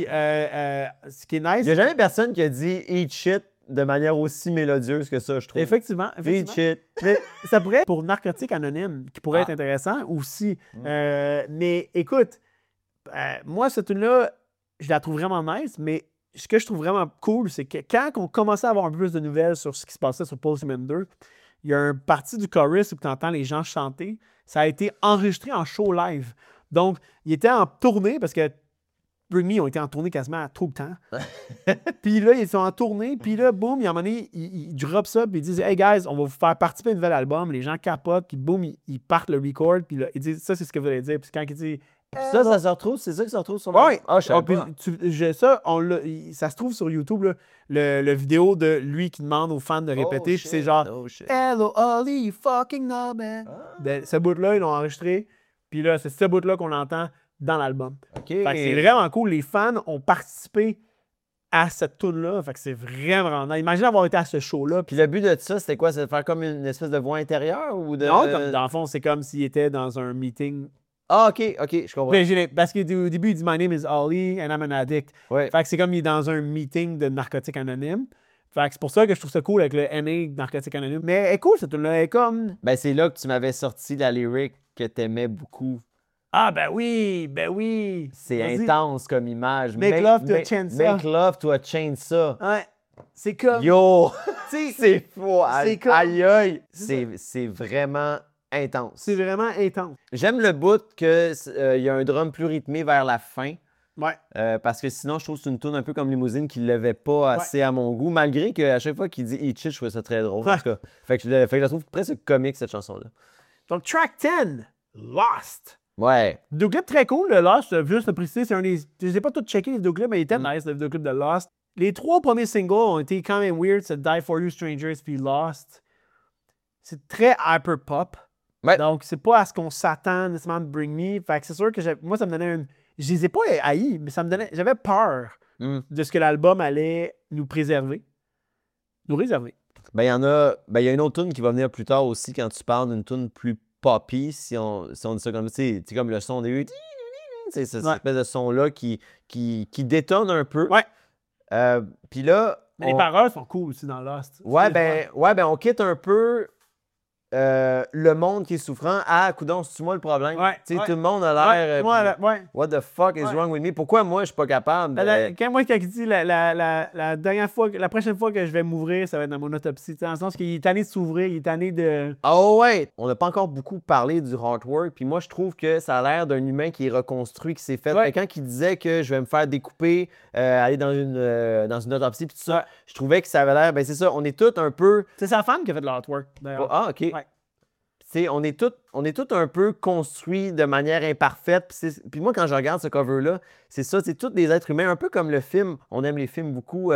ce qui est nice. Il n'y a jamais personne qui a dit eat shit de manière aussi mélodieuse que ça, je trouve. Effectivement. Eat shit. Mais ça pourrait être pour Narcotique Anonyme, qui pourrait être intéressant aussi. Mais écoute, moi, cette tune-là, je la trouve vraiment nice, mais ce que je trouve vraiment cool, c'est que quand on commençait à avoir un peu plus de nouvelles sur ce qui se passait sur Postman 2, il y a une partie du chorus où tu entends les gens chanter. Ça a été enregistré en show live. Donc, il était en tournée parce que Bring Me ont été en tournée quasiment tout le temps. Puis là, ils sont en tournée. Puis là, boum, il y a un moment donné, ils drop ça. Puis ils disent « Hey guys, on va vous faire participer à un nouvel album. » Les gens capotent. Puis boum, ils partent le record. Puis là, ils disent « Ça, c'est ce que vous allez dire. » Puis quand ils disent ça se retrouve, c'est ça que ça se retrouve sur le... Oui, ah, je sais pas. Ça se trouve sur YouTube, là, le vidéo de lui qui demande aux fans de répéter. Puis c'est genre Hello, Ollie, you fucking know, man. Ce bout-là, ils l'ont enregistré. Puis là, c'est ce bout-là qu'on entend dans l'album. Okay. Fait que c'est vraiment cool. Les fans ont participé à cette tune-là. Fait que c'est vraiment nice. Imagine avoir été à ce show-là. Puis le but de ça, c'était quoi? C'est de faire comme une espèce de voix intérieure ou de... Non, comme, dans le fond, c'est comme s'il était dans un meeting. Ah, OK, je comprends. Parce qu'au début, il dit « My name is Ollie and I'm an addict ». Ouais. Fait que c'est comme il est dans un meeting de Narcotique Anonyme. Fait que c'est pour ça que je trouve ça cool avec le NA Narcotique Anonyme. Mais elle est cool, cette tune-là. Elle est comme... Ben, c'est là que tu m'avais sorti la lyric que t'aimais beaucoup. Ah, ben oui. C'est intense comme image. Make love to a chainsaw. Make love to a chainsaw. Ouais. C'est comme... Yo! c'est fou. C'est comme... Aïe. C'est vraiment intense. C'est vraiment intense. J'aime le bout qu'il y a un drum plus rythmé vers la fin. Ouais. Parce que sinon, je trouve que c'est une tune un peu comme Limousine qui ne levait pas assez à mon goût, malgré qu'à chaque fois qu'il dit Eat Shit, je trouvais ça très drôle. En tout cas. Fait que je la trouve presque comique, cette chanson-là. Donc, track 10, Lost. Ouais. Vidéoclip très cool, le Lost. Juste le préciser, c'est un des. Je les ai pas tous checkés, les vidéoclips, mais il était nice, le vidéoclip de Lost. Les 3 premiers singles ont été quand même weird. C'est Die For You, Strangers, puis Lost. C'est très hyper pop. Ouais. Donc, c'est pas à ce qu'on s'attend nécessairement de Bring Me. Fait que c'est sûr que moi, ça me donnait une. Je les ai pas haïs, mais ça me donnait. J'avais peur de ce que l'album allait nous préserver. Nous réserver. Ben, il y a une autre tune qui va venir plus tard aussi quand tu parles d'une tune plus poppy, si on dit ça comme ça. C'est comme le son des... c'est cette Ouais. espèce de son-là qui détonne un peu. Ouais. Puis là, Mais les paroles sont cool aussi dans Lost. ouais, ben, on quitte un peu le monde qui est souffrant. Ah, coudonc, c'est-tu moi le problème? Ouais, Tu sais, ouais. tout le monde a l'air. Ouais. What the fuck is Ouais. wrong with me? Pourquoi moi, je suis pas capable? Quand il dit la dernière fois, la prochaine fois que je vais m'ouvrir, ça va être dans mon autopsie. Dans le sens qu'il est tanné de s'ouvrir, il est tanné de. Oh ouais! On n'a pas encore beaucoup parlé du artwork, puis moi, je trouve que ça a l'air d'un humain qui est reconstruit, qui s'est fait. Ouais. Quand il disait que je vais me faire découper, aller dans une autopsie, puis tout ça, je trouvais que ça avait l'air. Ben, c'est ça, on est tous un peu. C'est sa femme qui a fait de l'artwork, d'ailleurs. Ah, OK. Ouais. T'sais, on est tous un peu construits de manière imparfaite. Puis moi, quand je regarde ce cover-là, c'est ça, c'est tous des êtres humains, un peu comme le film. On aime les films beaucoup.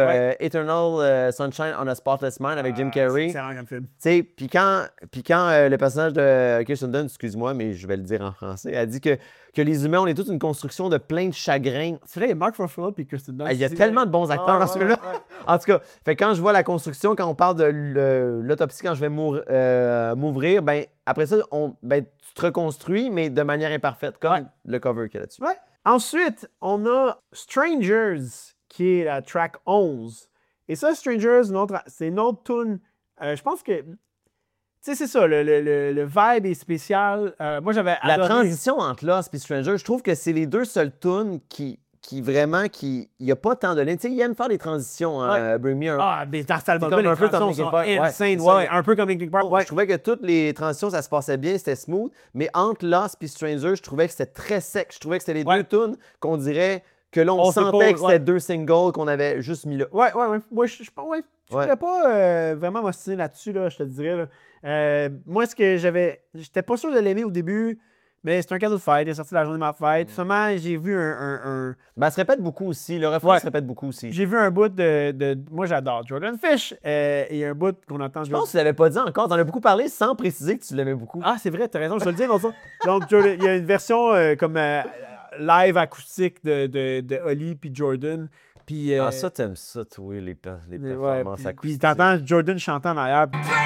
Eternal Sunshine on a Spotless Mind avec Jim Carrey. C'est un grand film. Puis quand le personnage de Kirsten Dunst, excuse-moi, mais je vais le dire en français, a dit que les humains, on est tous une construction de plein de chagrins. C'est vrai, il y a Mark Ruffalo et Kirsten Dunst. Il y a tellement de bons acteurs dans celui-là. En tout cas, quand je vois la construction, quand on parle de l'autopsie, quand je vais m'ouvrir, ben après ça, tu te reconstruis, mais de manière imparfaite, comme le cover qu'il y a là-dessus. Ouais. Ensuite, on a Strangers, qui est la track 11. Et ça, Strangers, c'est une autre tune. Je pense que. Tu sais, c'est ça, le vibe est spécial. Moi, j'avais La adoré. transition entre Lost et Stranger, je trouve que c'est les deux seules tunes qui vraiment, il n'y a pas tant de lignes. Tu sais, ils aiment faire des transitions, Bring Me Around. Ah, mais dans cet album, comme les un peu comme transitions Linkin sont Park. insane. Ouais, Ouais, un peu comme Linkin Park. Ouais. Je trouvais que toutes les transitions, ça se passait bien, c'était smooth. Mais entre Lost et Stranger, je trouvais que c'était très sec. Je trouvais que c'était les deux tunes qu'on dirait que là, on sentait que c'était deux singles qu'on avait juste mis là. Ouais. Moi, je pourrais pas vraiment m'ostiner là-dessus, là, je te dirais. Là. Moi, j'étais pas sûr de l'aimer au début, mais c'est un cadeau de fête. Il est sorti la journée de ma fête. Seulement, j'ai vu un... Ben, ça se répète beaucoup aussi. Le refrain se répète beaucoup aussi. J'ai vu un bout de... Moi, j'adore Jordan Fish. Et un bout qu'on entend... Je pense que tu l'avais pas dit encore. Tu en as beaucoup parlé sans préciser que tu l'aimais beaucoup. Ah, c'est vrai, t'as raison, je vais le dire. Donc, il y a une version comme live acoustique de Holly puis Jordan. Puis, ça, t'aimes ça, toi, les performances acoustiques. Puis t'entends Jordan chantant en arrière.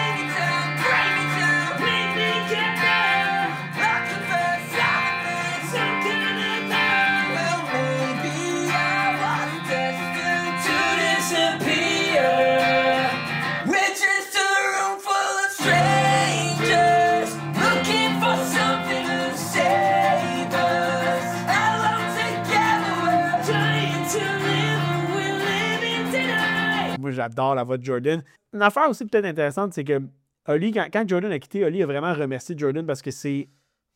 Moi, j'adore la voix de Jordan. Une affaire aussi peut-être intéressante, c'est que Holly, quand Jordan a quitté, Holly a vraiment remercié Jordan parce que c'est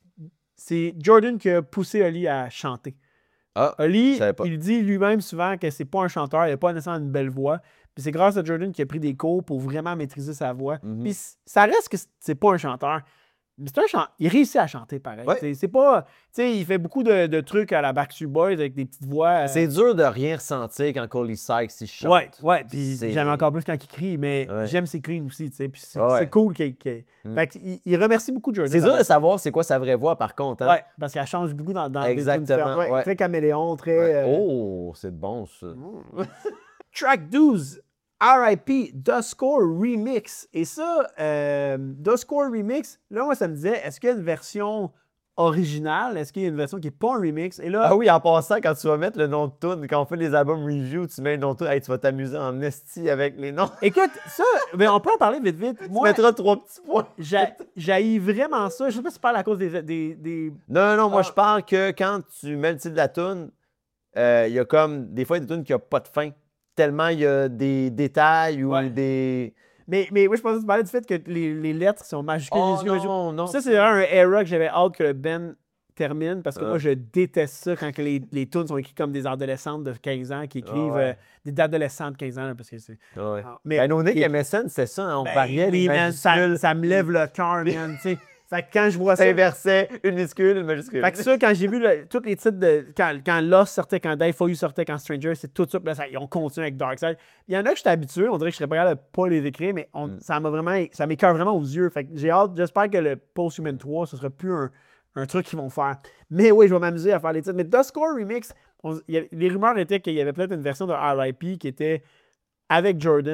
Jordan qui a poussé Holly à chanter. Ah, Holly, il dit lui-même souvent que c'est pas un chanteur, il n'a pas nécessairement une belle voix. Puis c'est grâce à Jordan qu'il a pris des cours pour vraiment maîtriser sa voix. Puis ça reste que c'est pas un chanteur. Mais c'est un chanteur. Il réussit à chanter pareil. Ouais. C'est pas. Tu sais, il fait beaucoup de trucs à la Backstreet Boys avec des petites voix. C'est dur de rien ressentir quand Coley Sykes il chante. Ouais. Puis j'aime encore plus quand il crie, mais j'aime ses cris aussi, tu sais. Puis c'est cool qu'il. Fait qu'il remercie beaucoup Jordan. C'est dur de savoir c'est quoi sa vraie voix, par contre. Hein? Ouais, parce qu'elle change beaucoup dans Exactement. des tunes très caméléon, très. Oh, c'est bon, ça. Track 12. R.I.P. Duscore Remix. Et ça, Duscore Remix, là, moi, ça me disait, est-ce qu'il y a une version originale? Est-ce qu'il y a une version qui n'est pas un remix? Et là, ah oui, en passant, quand tu vas mettre le nom de tune, quand on fait les albums review, tu mets le nom de tune, hey, tu vas t'amuser en esti avec les noms. Écoute, ça, mais on peut en parler vite. Tu mettras 3 petits points. J'haïs vraiment ça. Je sais pas si tu parles à cause des... Non, moi, je parle que quand tu mets le titre de la tune, il y a comme, des fois, il y a des tunes qui n'ont pas de fin. Tellement il y a des détails ou des... Mais oui, je pensais que tu parlais du fait que les lettres sont majuscules. Non. Ça, c'est un era que j'avais hâte que Ben termine parce que moi, je déteste ça quand les tunes sont écrites comme des adolescentes de 15 ans qui écrivent des adolescents de 15 ans. Là, parce que c'est... Ouais. Mais nos Nick MSN, c'est ça, hein, on variait les majuscules. Ça me lève le cœur, man, tu sais. Fait que quand je vois ça... Inversait, une minuscule, une majuscule. Fait que ça, quand j'ai vu tous les titres de... Quand Lost sortait, quand Die For You sortait, quand Stranger, c'est tout ça. Puis là, ils ont continué avec Darkseid. Il y en a que j'étais habitué. On dirait que je serais pas capable de pas les écrire, mais ça m'écoeure vraiment aux yeux. Fait que j'ai hâte. J'espère que le Post-Human 3, ce sera plus un truc qu'ils vont faire. Mais oui, je vais m'amuser à faire les titres. Mais Duscore Remix, les rumeurs étaient qu'il y avait peut-être une version de R.I.P. qui était avec Jordan.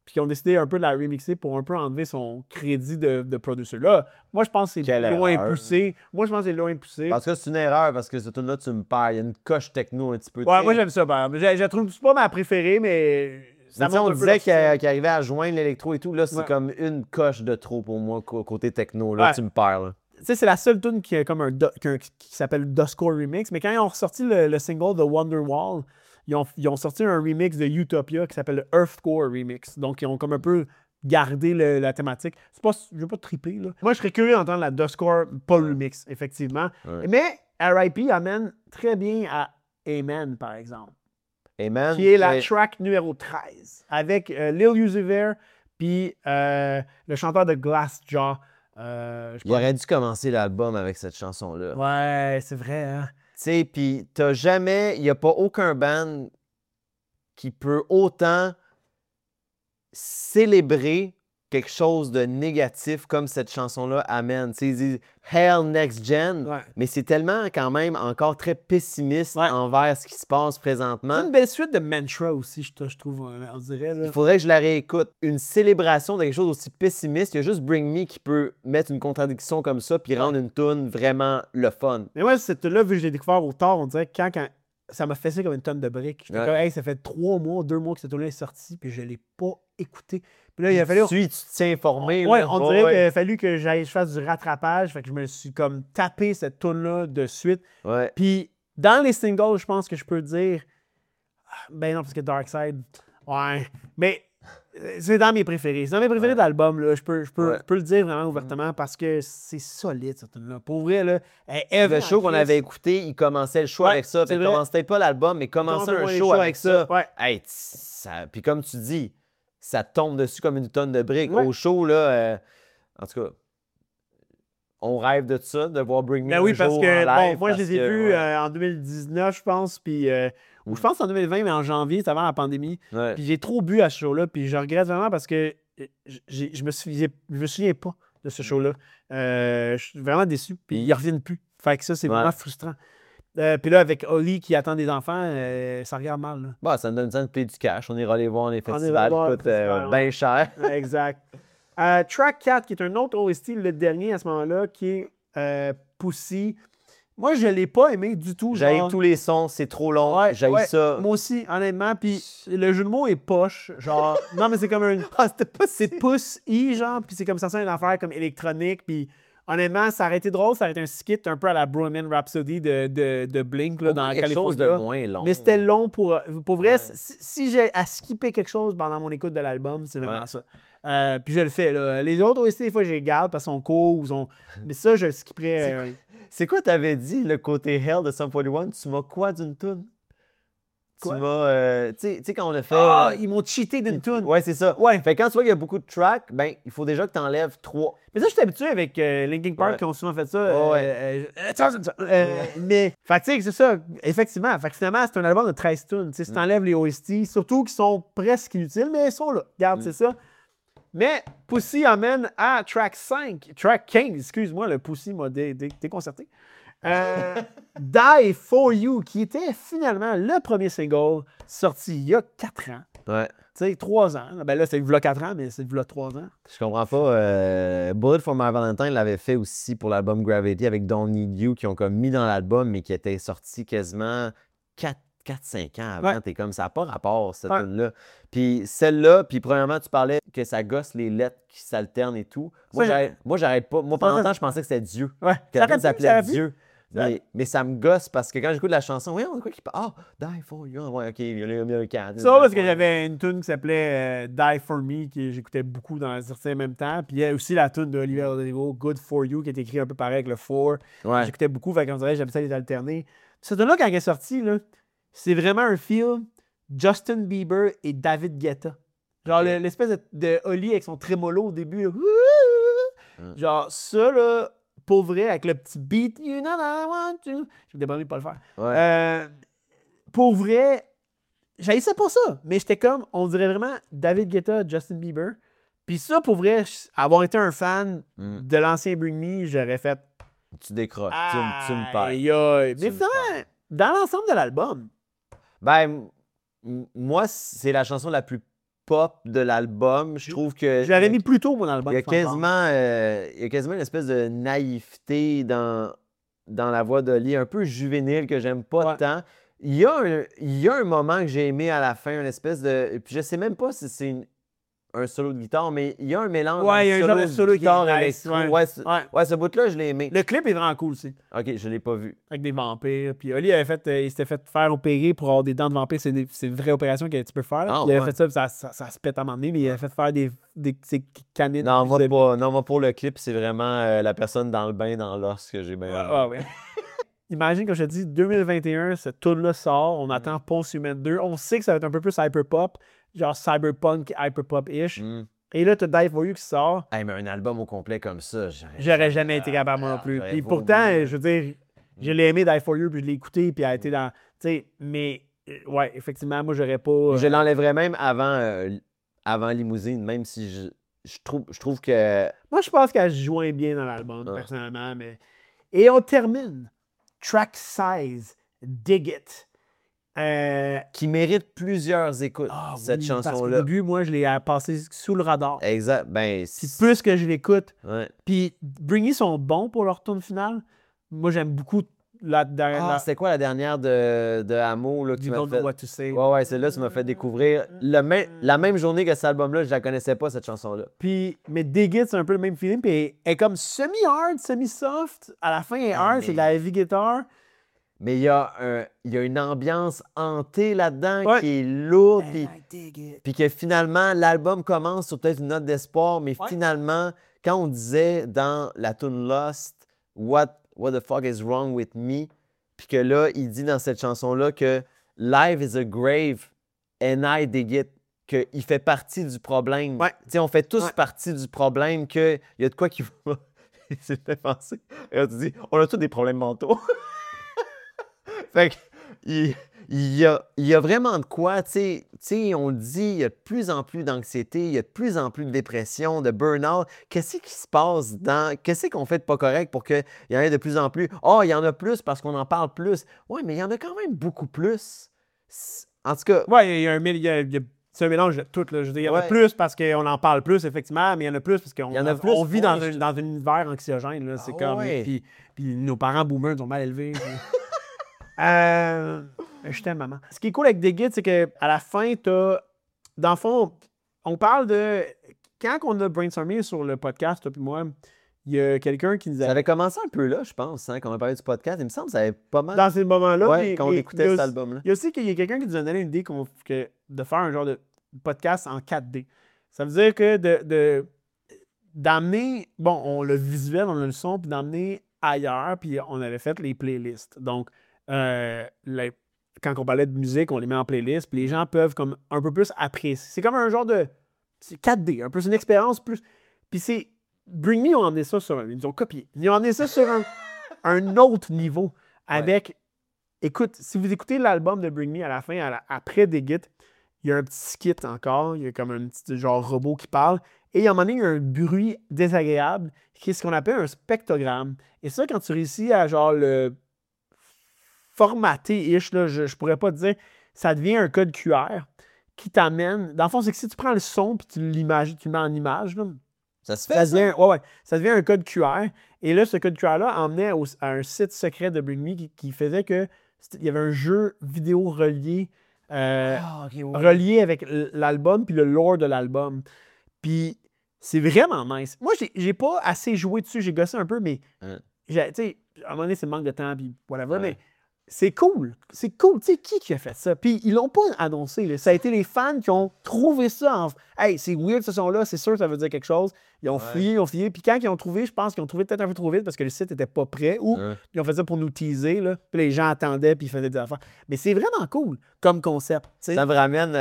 puis qui ont décidé un peu de la remixer pour un peu enlever son crédit de producer. Là, moi, je pense que c'est Quelle loin erreur. poussé. Moi, je pense que c'est loin poussé. Parce que c'est une erreur, parce que cette tune-là, tu me perds. Il y a une coche techno un petit peu. tu Ouais, sais. moi, j'aime ça. Ben, je la trouve pas ma préférée, mais... Mais tu sais, montre on un peu disait leur qu'il style. arrivait à joindre l'électro et tout. Là, c'est Ouais. comme une coche de trop pour moi, côté techno. Là, Ouais. tu me perds. Là. Tu sais, c'est la seule tune qui a comme qui s'appelle Dustcore Remix. Mais quand ils ont ressorti le single de Wonderwall, ils ont sorti un remix de Utopia qui s'appelle le Earthcore Remix. Donc, ils ont comme un peu gardé la thématique. C'est pas, je veux pas triper, là. Moi, je serais curieux d'entendre la Dustcore, pas le remix, effectivement. Ouais. Mais R.I.P. amène très bien à Amen, par exemple, Amen. qui est la Ouais. track numéro 13, avec Lil Uzi Vert puis le chanteur de Glassjaw. Je Il aurait dû commencer l'album avec cette chanson-là. Ouais, c'est vrai, hein? Tu sais, puis t'as jamais... Il n'y a pas aucun band qui peut autant célébrer quelque chose de négatif comme cette chanson-là amène. Tu sais, ils disent Hell Next Gen, Ouais. mais c'est tellement quand même encore très pessimiste Ouais. envers ce qui se passe présentement. C'est une belle suite de Mantra aussi, je trouve, on dirait. Là. Il faudrait que je la réécoute. Une célébration de quelque chose aussi pessimiste, il y a juste Bring Me qui peut mettre une contradiction comme ça puis rendre une tune vraiment le fun. Mais moi, cette là, vu que je l'ai découvert au tard, on dirait que quand ça m'a fessé comme une tonne de briques. J'étais Ouais. comme, hey, ça fait 3 mois, 2 mois que cette tune-là est sortie, puis je l'ai pas écouté. Puis là, il a fallu. Tu te tiens informé. Ouais, là. on dirait qu'il a fallu que je fasse du rattrapage. Fait que je me suis comme tapé cette tune-là de suite. Ouais. Puis dans les singles, je pense que je peux dire. Ben non, parce que Darkseid. Ouais. Mais c'est dans mes préférés. C'est dans mes préférés d'album. Là. Je peux le dire vraiment ouvertement parce que c'est solide, cette tune-là. Pour vrai, là. Le show qu'on avait écouté, il commençait le show Ouais, avec ça. c'est Il vrai. commençait peut-être pas l'album, mais commençait un show avec ça. Ouais. Hey, puis comme tu dis, ça tombe dessus comme une tonne de briques. Ouais. Au show, là, en tout cas, on rêve de ça, de voir Bring Me Ben oui, un parce jour que, en live, bon, moi, je les ai parce que, vus ouais. en 2019, je pense, puis... ou je pense en 2020, mais en janvier, c'est avant la pandémie. Ouais. Puis j'ai trop bu à ce show-là, puis je regrette vraiment parce que je me souviens pas de ce show-là. Je suis vraiment déçu, puis ils reviennent plus. Fait que ça, c'est Ouais. vraiment frustrant. Puis là, avec Oli qui attend des enfants, ça regarde mal. Là. Bah, ça nous donne le temps de payer du cash. On ira les voir dans les On festivals. ira voir Ça coûte les festivals, bien cher. Exact. Track 4, qui est un autre OST, le dernier à ce moment-là, qui est Pussy. Moi, je l'ai pas aimé du tout. J'ai genre. tous les sons, c'est trop long. J'ai Ouais, ça. moi aussi, honnêtement. Puis le jeu de mots est poche. Genre, non, mais c'est comme un. C'est Pussy, genre. Puis c'est comme ça, c'est une affaire comme électronique. Puis honnêtement, ça aurait été drôle. Ça aurait été un skit un peu à la Bohemian Rhapsody de Blink là, dans quelque chose California. de moins long. Mais c'était long pour vrai. Si j'ai à skipper quelque chose pendant mon écoute de l'album, c'est vraiment ça. Puis je le fais. Là. Les autres aussi, des fois, je les garde parce qu'ils sont courts. Ou sont... Mais ça, je le skipperais. C'est quoi t'avais dit, le côté Hell de Sum 41? Tu m'as quoi d'une toune? Quoi? Tu m'as... tu sais, quand on a fait... Ah, ils m'ont cheaté d'une tune. Ouais, c'est ça. Ouais. Fait que quand tu vois qu'il y a beaucoup de tracks, ben, il faut déjà que tu enlèves 3. Mais ça, je suis habitué avec Linkin Park Ouais. qui ont souvent fait ça. Ouais. Mais, fait que, tu sais, c'est ça, effectivement. Fait que finalement, c'est un album de 13 tunes. Tu sais, si t'enlèves les OST, surtout qui sont presque inutiles, mais ils sont là. Regarde, c'est ça. Mais Pussy amène à track 5, track 15, excuse-moi, le Pussy m'a déconcerté. Die For You, qui était finalement le premier single sorti il y a 4 ans. Ouais. Tu sais, 3 ans. Ben là, c'est v'là 4 ans, mais c'est v'là 3 ans. Je comprends pas. Bullet for My Valentine l'avait fait aussi pour l'album Gravity avec Don't Need You, qui ont comme mis dans l'album, mais qui était sorti quasiment 4-5 ans avant. Ouais. T'es comme, ça n'a pas rapport, cette Ouais. tune-là. Puis celle-là, puis premièrement, tu parlais que ça gosse les lettres qui s'alternent et tout. Moi, Ça, j'arrête pas. Moi, pendant longtemps, je pensais que c'était Dieu. Ouais. Que Ça la tune aurait pu, ça s'appelait aurait pu. Dieu. Mais ça me gosse parce que quand j'écoute la chanson, oui, on quoi qui parle. Ah, Die For You. Ouais, OK, il y a un cadre. Ça, parce que j'avais une tune qui s'appelait Die For Me, que j'écoutais beaucoup dans certains mêmes temps. Puis il y a aussi la tune d'Olivier Rodrigo, Good For You, qui est écrit un peu pareil avec le For. Ouais. J'écoutais beaucoup, fait qu'on dirait j'aime ça les alterner. Cette tune-là, quand elle est sortie, là, c'est vraiment un feel Justin Bieber et David Guetta. Genre l'espèce de Oli avec son trémolo au début. Là. Genre ça, là, pour vrai, avec le petit beat, you know I want to. J'ai débranché de pas le faire. Ouais. Pour vrai, j'haïssais pas ça, mais j'étais comme, on dirait vraiment David Guetta, Justin Bieber. Puis ça, pour vrai, avoir été un fan de l'ancien Bring Me, j'aurais fait... Tu décroches. Tu me perds. Aïe, aïe. Mais me finalement, dans l'ensemble de l'album, Ben, moi, c'est la chanson la plus pop de l'album. Je trouve que Je l'avais mis plus tôt, moi, dans le il y a quasiment une espèce de naïveté dans la voix d'Oli, un peu juvénile que j'aime pas Ouais. tant. Il y a un moment que j'ai aimé à la fin, une espèce de... Puis je sais même pas si c'est un solo de guitare, mais il y a un mélange Ouais, il y a un genre de solo qui est guitare nice, électro. ouais. Ouais, ce bout-là, je l'ai aimé. Le clip est vraiment cool aussi. OK, je l'ai pas vu. Avec des vampires. Puis Oli avait fait, il s'était fait faire opérer pour avoir des dents de vampire. C'est une vraie opération que tu peux faire. Ah, Il avait ouais. fait ça, puis ça se pète à un moment donné, mais il avait fait faire ces canines. Non, moi pour le clip, c'est vraiment la personne dans le bain, dans l'os que j'ai bien. Ouais. Imagine, comme je te dis, 2021, ce tune-là sort. On attend Pulse Human 2. On sait que ça va être un peu plus hyperpop, genre cyberpunk, hyperpop-ish. Et là, tu as Die For You qui sort. Hey, mais un album au complet comme ça, J'aurais jamais été capable moi non plus. j'aurais Puis vomi. pourtant, je veux dire, je l'ai aimé Die For You, puis je l'ai écouté, puis elle a été dans. Tu sais, mais ouais, effectivement, moi, j'aurais pas. Je l'enlèverais même avant Limousine, même si je trouve que... Moi, je pense qu'elle se joint bien dans l'album, Ouais. personnellement. Mais... Et on termine. Track Size, Dig It. qui mérite plusieurs écoutes, cette Oui, parce qu'au chanson-là. début, moi, je l'ai passé sous le radar. Exact. Ben, Puis plus que je l'écoute, ouais. puis Bringy sont bons pour leur tourne finale. Moi, j'aime beaucoup C'était quoi la dernière de Amo là, que tu You m'as Don't fait? Know What to Say. Ouais, celle-là, tu m'as fait découvrir. La même journée que cet album-là, je la connaissais pas, cette chanson-là. Puis, mais Dig It, c'est un peu le même feeling. Puis elle est comme semi-hard, semi-soft. À la fin, elle est hard, mais- c'est de la heavy guitar. Mais il y a une ambiance hantée là-dedans Ouais. qui est lourde. And Puis, I dig it. puis que finalement, l'album commence sur peut-être une note d'espoir, mais Ouais. finalement, quand on disait dans la tune Lost, What the fuck is wrong with me? Puis que là, il dit dans cette chanson-là que Life is a grave and I dig it. Qu'il fait partie du problème. Ouais. Tu sais, on fait tous Ouais. partie du problème, qu'il y a de quoi qui va. C'est fait penser. Et là, tu dis, on a tous des problèmes mentaux. Fait que, il y a vraiment de quoi, tu sais, on le dit, il y a de plus en plus d'anxiété, il y a de plus en plus de dépression, de burn-out. Qu'est-ce qui se passe qu'est-ce qu'on fait de pas correct pour qu'il y en ait de plus en plus? Il y en a plus parce qu'on en parle plus. Oui, mais il y en a quand même beaucoup plus. En tout cas, Ouais, il y a un c'est un mélange de tout. Là. Je veux dire, il y en a Ouais. plus parce qu'on en parle plus, effectivement, mais il y en a plus parce qu'on Il y en a plus, on vit dans ouais, un univers anxiogène. Là. C'est comme. ouais. Puis nos parents boomers nous ont mal élevés. Je t'aime, maman. Ce qui est cool avec Dig It, c'est qu'à la fin, t'as. Dans le fond, on parle de. Quand on a brainstormé sur le podcast, toi et moi, il y a quelqu'un qui nous ça a. avait commencé un peu là, je pense, quand on a parlé du podcast. Il me semble que ça avait pas mal. Dans ces moments-là. Ouais, puis- quand on mais écoutait il y a cet aussi- album-là. Il y a aussi qu'il y a quelqu'un qui nous a donné une idée de faire un genre de podcast en 4D. Ça veut dire que d'amener, bon, on le visuel, on a le son, puis d'emmener ailleurs, puis on avait fait les playlists. Donc, quand on parlait de musique, on les met en playlist, puis les gens peuvent comme un peu plus apprécier. C'est comme un genre de... C'est 4D, un peu, c'est une expérience plus... Puis c'est... Bring Me ont emmené ça sur... Ils nous ont copié. Ils ont emmené ça sur un autre niveau avec... Écoute, si vous écoutez l'album de Bring Me à la fin, après Dig It, il y a un petit skit encore, il y a comme un petit genre robot qui parle, et à un moment donné, il y a un bruit désagréable qui est ce qu'on appelle un spectrogramme. Et ça, quand tu réussis à genre le formater-ish, là, je pourrais pas te dire, ça devient un code QR qui t'amène... Dans le fond, c'est que si tu prends le son et tu le mets en image, là, Ça se fait, ça ça? devient, ça devient un code QR. Et là, ce code QR-là emmenait à un site secret de Bring Me qui faisait que il y avait un jeu vidéo relié, relié avec l'album puis le lore de l'album. Puis c'est vraiment nice. Moi, j'ai pas assez joué dessus. J'ai gossé un peu, mais tu sais, à un moment donné, c'est le manque de temps puis whatever, mais c'est cool. C'est cool. Tu sais, qui a fait ça? Puis ils l'ont pas annoncé. Là. Ça a été les fans qui ont trouvé ça. Hey, c'est weird ce son-là. C'est sûr que ça veut dire quelque chose. Ils ont fouillé. Puis quand ils ont trouvé, je pense qu'ils ont trouvé peut-être un peu trop vite parce que le site n'était pas prêt ou ils ont fait ça pour nous teaser. Là. Puis les gens attendaient puis ils faisaient des affaires. Mais c'est vraiment cool comme concept. T'sais. Ça me ramène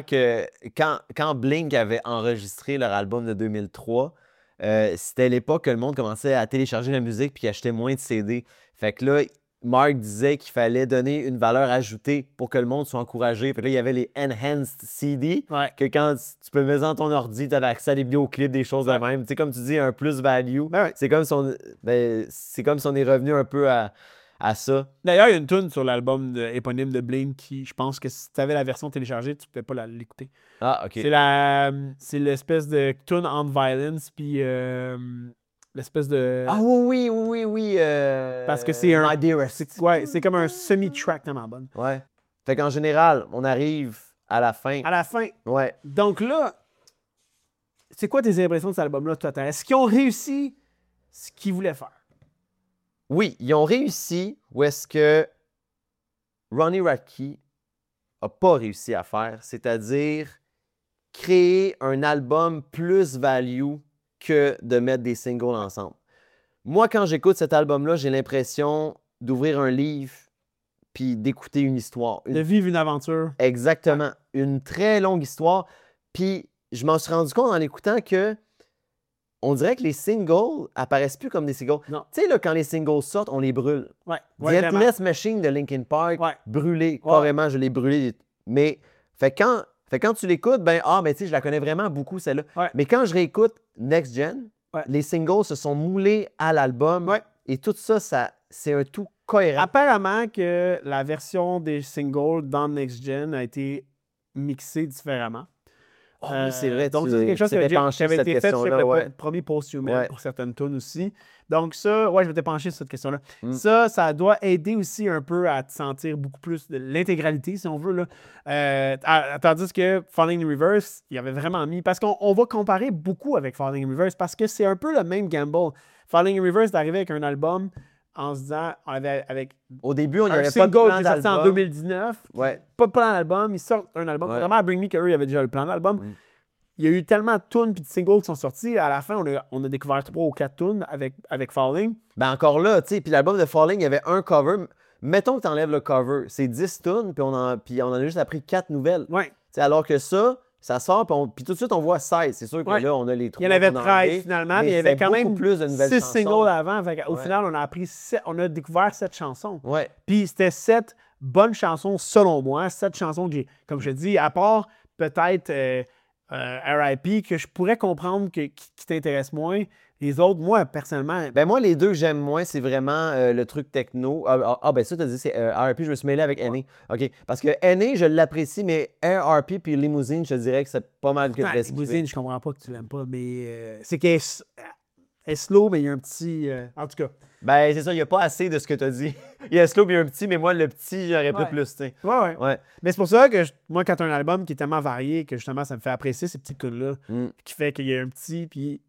quand Blink avait enregistré leur album de 2003, c'était l'époque que le monde commençait à télécharger la musique puis achetait moins de CD. Fait que là, Mark disait qu'il fallait donner une valeur ajoutée pour que le monde soit encouragé. Puis là, il y avait les Enhanced CD, que quand tu peux mettre dans ton ordi, tu avais accès à des vidéoclips, des choses de même. Tu sais, comme tu dis, un plus value. Ben ouais. C'est comme si on est revenu un peu à à ça. D'ailleurs, il y a une tune sur l'album éponyme de Blink qui, je pense que si tu avais la version téléchargée, tu ne pouvais pas l'écouter. Ah, OK. C'est l'espèce de tune on violence, puis l'espèce de... Ah oui. Parce que c'est un... My Dearest. Ouais, c'est comme un semi-track tellement bonne. Ouais. Fait qu'en général, on arrive à la fin. À la fin. Ouais. Donc là, c'est quoi tes impressions de cet album-là, toi? Est-ce qu'ils ont réussi ce qu'ils voulaient faire? Oui, ils ont réussi où est-ce que Ronnie Radke n'a pas réussi à faire, c'est-à-dire créer un album plus value que de mettre des singles ensemble. Moi, quand j'écoute cet album-là, j'ai l'impression d'ouvrir un livre puis d'écouter une histoire. De vivre une aventure. Exactement. Une très longue histoire. Puis je m'en suis rendu compte en l'écoutant que on dirait que les singles apparaissent plus comme des singles. Non. Tu sais, là, quand les singles sortent, on les brûle. Ouais. The Endless Machine de Linkin Park, Ouais. brûlé, carrément, je l'ai brûlé. Mais, fait quand tu l'écoutes, mais tu sais, je la connais vraiment beaucoup, celle-là. Ouais. Mais quand je réécoute Next Gen, les singles se sont moulés à l'album. Ouais. Et tout ça, c'est un tout cohérent. Apparemment que la version des singles dans Next Gen a été mixée différemment. Oh, oui, c'est vrai, donc, tu c'est quelque chose qui t'étais avait penché sur été cette fait sur question-là, le premier post-human pour certaines tunes aussi. Donc ça, je m'étais penché sur cette question-là. Ça doit aider aussi un peu à te sentir beaucoup plus de l'intégralité, si on veut. Là. Tandis que Falling in Reverse, il avait vraiment mis... Parce qu'on va comparer beaucoup avec Falling in Reverse parce que c'est un peu le même gamble. Falling in Reverse d'arriver avec un album en se disant, avec au début, on n'y un avait pas de single plan qui est sorti en d'album. 2019, Ouais. pas de plan d'album, ils sortent un album. Ouais. Vraiment, à Bring Me, qu'eux, il y avait déjà le plan d'album. Il y a eu tellement de tunes et de singles qui sont sortis. À la fin, on a découvert 3 ou 4 tunes avec Falling. Ben encore là, tu sais, puis l'album de Falling, il y avait un cover. Mettons que tu enlèves le cover, c'est 10 tunes, puis on en a juste appris 4 nouvelles. Ouais. Tu sais, alors que ça sort, puis tout de suite, on voit 16. C'est sûr que là, on a les 3. Il y en avait 13 finalement, mais il y avait quand même plus de nouvelles 6 chansons. singles avant. Au final, on a découvert 7 chansons. Ouais. Puis c'était 7 bonnes chansons, selon moi. 7 chansons que j'ai, comme je te dis, à part peut-être R.I.P., que je pourrais comprendre qui t'intéresse moins. Les autres, moi, personnellement... Ben moi, les deux que j'aime moins, c'est vraiment le truc techno. Ben ça, tu as dit, c'est R.I.P., je me suis mêlé avec N.A. OK. Parce que N.A., je l'apprécie, mais R.I.P. puis Limousine, je te dirais que c'est pas mal que le reste. Limousine, je comprends pas que tu l'aimes pas, mais c'est qu'elle est slow, mais il y a un petit... en tout cas... Ben, c'est ça, il n'y a pas assez de ce que tu as dit. Il y a slow, mais il y a un petit, mais moi, le petit, j'aurais pris plus, tu sais. Ouais. Mais c'est pour ça que moi, quand tu as un album qui est tellement varié, que justement, ça me fait apprécier ces petits tunes-là, qui fait qu'il y a un petit, puis...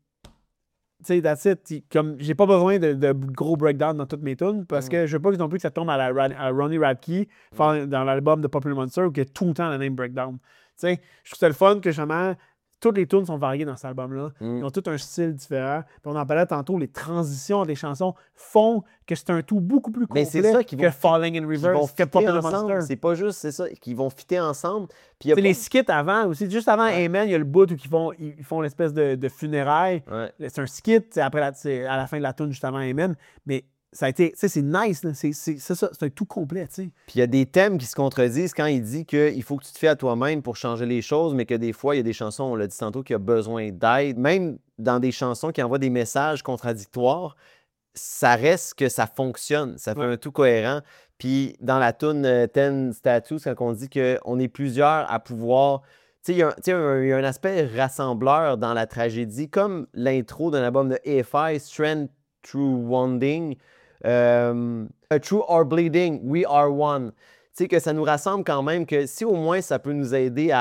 Tu sais, that's it. Comme, j'ai pas besoin de gros breakdown dans toutes mes tunes, parce que je veux pas non plus que ça tombe à Ronnie Radke dans l'album de Popular Monster, où il y a tout le temps le même breakdown. Tu sais, je trouve ça le fun que justement... Toutes les tunes sont variées dans cet album-là. Ils ont tous un style différent. Puis on en parlait tantôt, les transitions des chansons font que c'est un tout beaucoup plus complet que Falling in Reverse, que Popular Monster. C'est pas juste, c'est ça, qu'ils vont fitter ensemble. Puis c'est les skits avant aussi. Juste avant Amen, il y a le bout où ils font l'espèce de funérailles. Ouais. C'est un skit, c'est à la fin de la tune juste avant Amen. Mais ça a été, c'est nice, là. C'est ça, c'est un tout complet, tu sais. Puis il y a des thèmes qui se contredisent quand il dit qu'il faut que tu te fais à toi-même pour changer les choses, mais que des fois, il y a des chansons, on l'a dit tantôt, qui ont besoin d'aide. Même dans des chansons qui envoient des messages contradictoires, ça reste que ça fonctionne. Ça fait un tout cohérent. Puis dans la tune Ten Statues, quand on dit qu'on est plusieurs à pouvoir... Tu sais, il y a un aspect rassembleur dans la tragédie, comme l'intro d'un album de EFI, Strength Through Wounding. True or Bleeding, We Are One. Tu sais, que ça nous rassemble quand même, que si au moins ça peut nous aider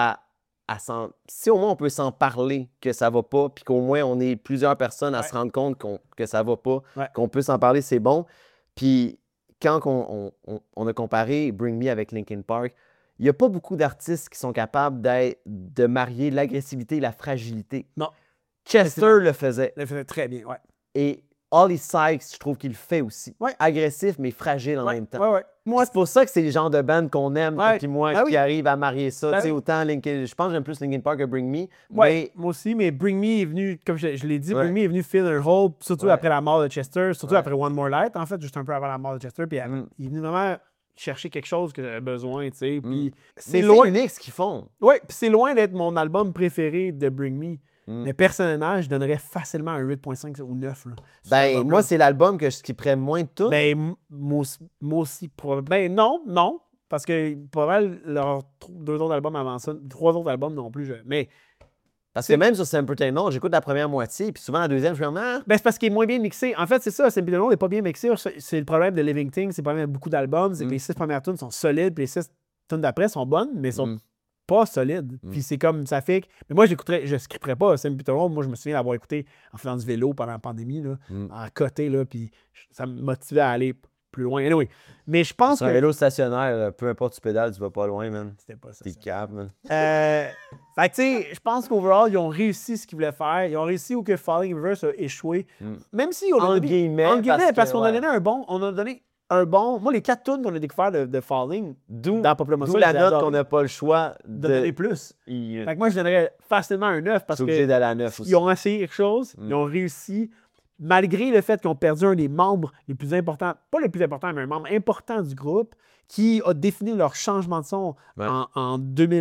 si au moins on peut s'en parler, que ça va pas, puis qu'au moins on est plusieurs personnes à se rendre compte que ça va pas, qu'on peut s'en parler, c'est bon. Puis quand on a comparé Bring Me avec Linkin Park, il n'y a pas beaucoup d'artistes qui sont capables de marier l'agressivité et la fragilité. Non. Chester le faisait. Il le faisait très bien, Et Holly Sykes, je trouve qu'il le fait aussi. Ouais. Agressif, mais fragile en même temps. Ouais. Moi, c'est pour ça que c'est le genre de band qu'on aime, puis moi, qui oui. arrive à marier ça. Ben oui. Autant je pense que j'aime plus Linkin Park que Bring Me. Ouais, moi aussi, mais Bring Me est venu, comme je l'ai dit, Bring Me est venu fill un rôle, surtout après la mort de Chester, surtout après One More Light, en fait, juste un peu avant la mort de Chester, puis il est venu vraiment chercher quelque chose que j'avais besoin, tu sais. Puis c'est loin unique ce qu'ils font. Oui, puis c'est loin d'être mon album préféré de Bring Me. Mais personnellement, je donnerais facilement un 8.5 ou 9. Là, sur cet Ben, album-là. moi, c'est l'album que je skipperais moins de tout. Ben, moi aussi, ben, non. Parce que pas mal, leurs 2 autres albums avant ça, 3 autres albums non plus. Mais Parce que même sur Sempiterno, j'écoute la première moitié, puis souvent la deuxième, je suis comme, ah, ben, c'est parce qu'il est moins bien mixé. En fait, c'est ça, Simple n'est pas bien mixé. C'est le problème de Living Things, c'est le problème de beaucoup d'albums. C'est que les 6 premières tunes sont solides, puis les 6 tunes d'après sont bonnes, mais sont pas solides. Puis c'est comme ça fait que. Mais moi, je skipperais pas Simple. Moi, je me souviens d'avoir écouté en faisant du vélo pendant la pandémie, là, à côté, là, puis ça me motivait à aller plus loin. Anyway. Mais je pense sur que. un vélo stationnaire, peu importe tu pédales, tu vas pas loin, man. C'était pas ça. T'es cap, man. Fait que, tu sais, je pense qu'overall, ils ont réussi ce qu'ils voulaient faire. Ils ont réussi où que Falling Reverse a échoué. Même si on a En donné... guillemets, parce qu'on a ouais. donné un bon... On a donné un bon... Moi, les 4 tunes qu'on a découvert de Falling, D'où dans Popular Muscle, la j'ai note adoré. qu'on n'a pas le choix de donner plus. Il Fait que moi, je donnerais facilement un 9 parce est obligé que d'aller à 9 aussi. ils ont essayé quelque chose, ils ont réussi, malgré le fait qu'ils ont perdu un des membres les plus importants, pas le plus important, mais un membre important du groupe, qui a défini leur changement de son en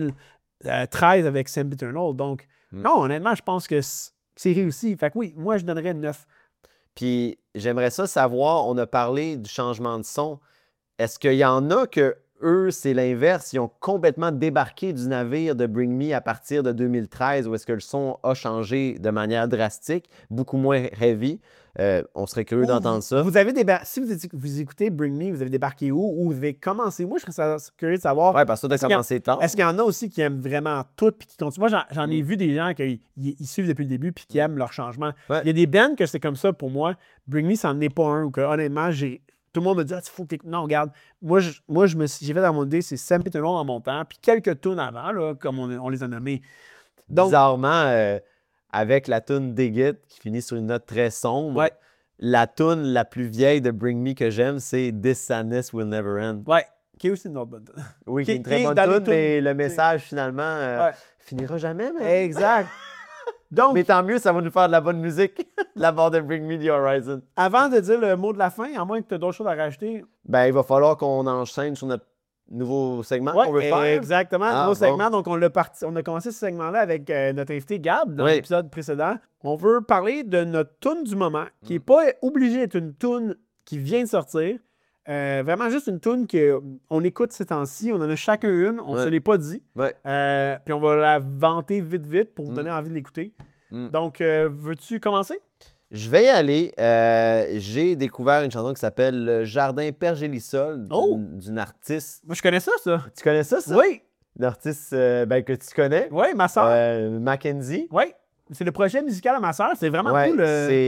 2013 avec Sam Eternal. Donc, non, honnêtement, je pense que c'est réussi. Fait que oui, moi, je donnerais 9. Puis j'aimerais ça savoir, on a parlé du changement de son. Est-ce qu'il y en a que eux, c'est l'inverse, ils ont complètement débarqué du navire de Bring Me à partir de 2013, où est-ce que le son a changé de manière drastique, beaucoup moins heavy. On serait curieux d'entendre ça. Vous avez si vous écoutez Bring Me, vous avez débarqué où? Ou vous avez commencé? Moi, je serais curieux de savoir. Oui, parce que tu as commencé tard. Est-ce qu'il y en a aussi qui aiment vraiment tout puis qui continuent? Moi, j'en ai vu des gens qui ils suivent depuis le début puis qui aiment leur changement. Ouais. Il y a des bands que c'est comme ça pour moi. Bring Me, ça n'en est pas un. Ou que honnêtement, tout le monde me dit, il faut que non, regarde, moi, j'ai fait dans mon idée, c'est Sam Eternal en montant, puis quelques tunes avant, là, comme on les a nommés. Donc, bizarrement, avec la tune Dig It, qui finit sur une note très sombre, la tune la plus vieille de Bring Me que j'aime, c'est This Sadness Will Never End. Ouais, qui est aussi une autre bonne tune. Oui, qui est une très qui est bonne dans les tune, mais le message, finalement, finira jamais. Mais... Exact. Donc, mais tant mieux, ça va nous faire de la bonne musique, la barre de Bring Me the Horizon. Avant de dire le mot de la fin, à moins que tu aies d'autres choses à rajouter. Ben, il va falloir qu'on enchaîne sur notre nouveau segment qu'on veut faire. Exactement, nouveau segment. Donc, on a commencé ce segment-là avec notre invité Gab dans l'épisode précédent. On veut parler de notre tune du moment, qui n'est pas obligée d'être une tune qui vient de sortir. Vraiment juste une tune qu'on écoute ces temps-ci. On en a chacun une. On ne se l'est pas dit. Puis on va la vanter vite pour vous donner envie de l'écouter. Donc, veux-tu commencer? Je vais y aller. J'ai découvert une chanson qui s'appelle Le Jardin Pergélisol d'une artiste. Moi, je connais ça. Tu connais ça? Oui. Une artiste que tu connais. Oui, ma soeur. Mackenzie. Oui. C'est le projet musical à ma soeur. C'est vraiment cool.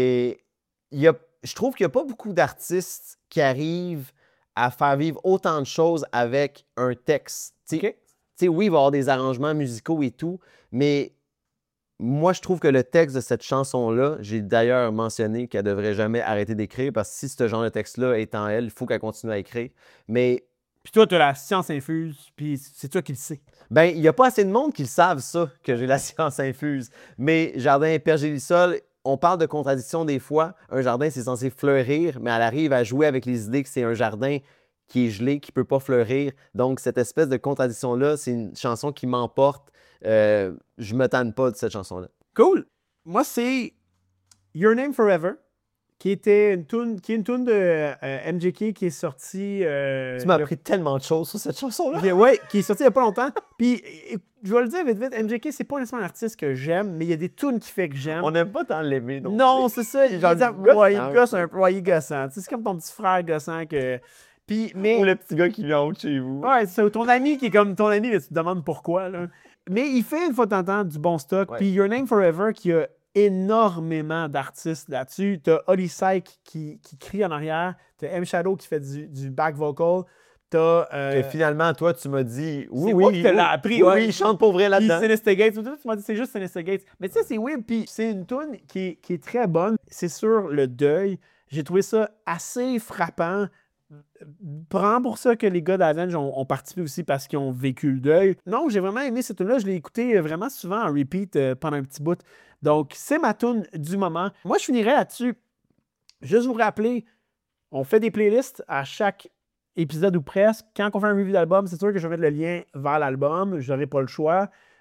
Je trouve qu'il n'y a pas beaucoup d'artistes qui arrivent à faire vivre autant de choses avec un texte. Oui, il va y avoir des arrangements musicaux et tout, mais moi, je trouve que le texte de cette chanson-là, j'ai d'ailleurs mentionné qu'elle ne devrait jamais arrêter d'écrire parce que si ce genre de texte-là est en elle, il faut qu'elle continue à écrire. Mais. Puis toi, tu as la science infuse, puis c'est toi qui le sais. Ben, il n'y a pas assez de monde qui le savent, ça, que j'ai la science infuse. Mais Jardin Pergélisol, on parle de contradiction des fois. Un jardin, c'est censé fleurir, mais elle arrive à jouer avec les idées que c'est un jardin qui est gelé, qui ne peut pas fleurir. Donc, cette espèce de contradiction-là, c'est une chanson qui m'emporte. Je me tanne pas de cette chanson-là. Cool. Moi, c'est Your Name Forever, qui est une tune de MJK qui est sortie. Tu m'as appris tellement de choses sur cette chanson-là. Oui, qui est sortie il n'y a pas longtemps. Puis, je vais le dire vite, MJK, c'est pas nécessairement un artiste que j'aime, mais il y a des tunes qui fait que j'aime. On n'aime pas tant l'aimer, non? Non, c'est ça. Il il gosse un peu. Ouais, il est gossant. C'est comme ton petit frère gossant que. Ou le petit gars qui vient en haut de chez vous. Ouais, c'est ton ami qui est comme ton ami, là, tu te demandes pourquoi. Là. Mais il fait une fois de temps en temps du bon stock. Puis Your Name Forever, qui a énormément d'artistes là-dessus. T'as Holly Syke qui crie en arrière. T'as M Shadow qui fait du back vocal. Que finalement, toi, tu m'as dit oui, moi qui te l'ai appris. Oui, il chante pour vrai là-dedans. Puis Sinister Gates. Tu m'as dit c'est juste Sinister Gates. Mais tu sais, c'est weird. Puis c'est une tune qui est très bonne. C'est sur le deuil. J'ai trouvé ça assez frappant. Prends pour ça que les gars d'Avenge ont participé aussi parce qu'ils ont vécu le deuil. Non, j'ai vraiment aimé cette tune-là. Je l'ai écoutée vraiment souvent en repeat pendant un petit bout. Donc, c'est ma tune du moment. Moi, je finirais là-dessus. Juste vous rappeler, on fait des playlists à chaque épisode ou presque. Quand on fait un review d'album, c'est sûr que je vais mettre le lien vers l'album. Je n'aurai pas le choix.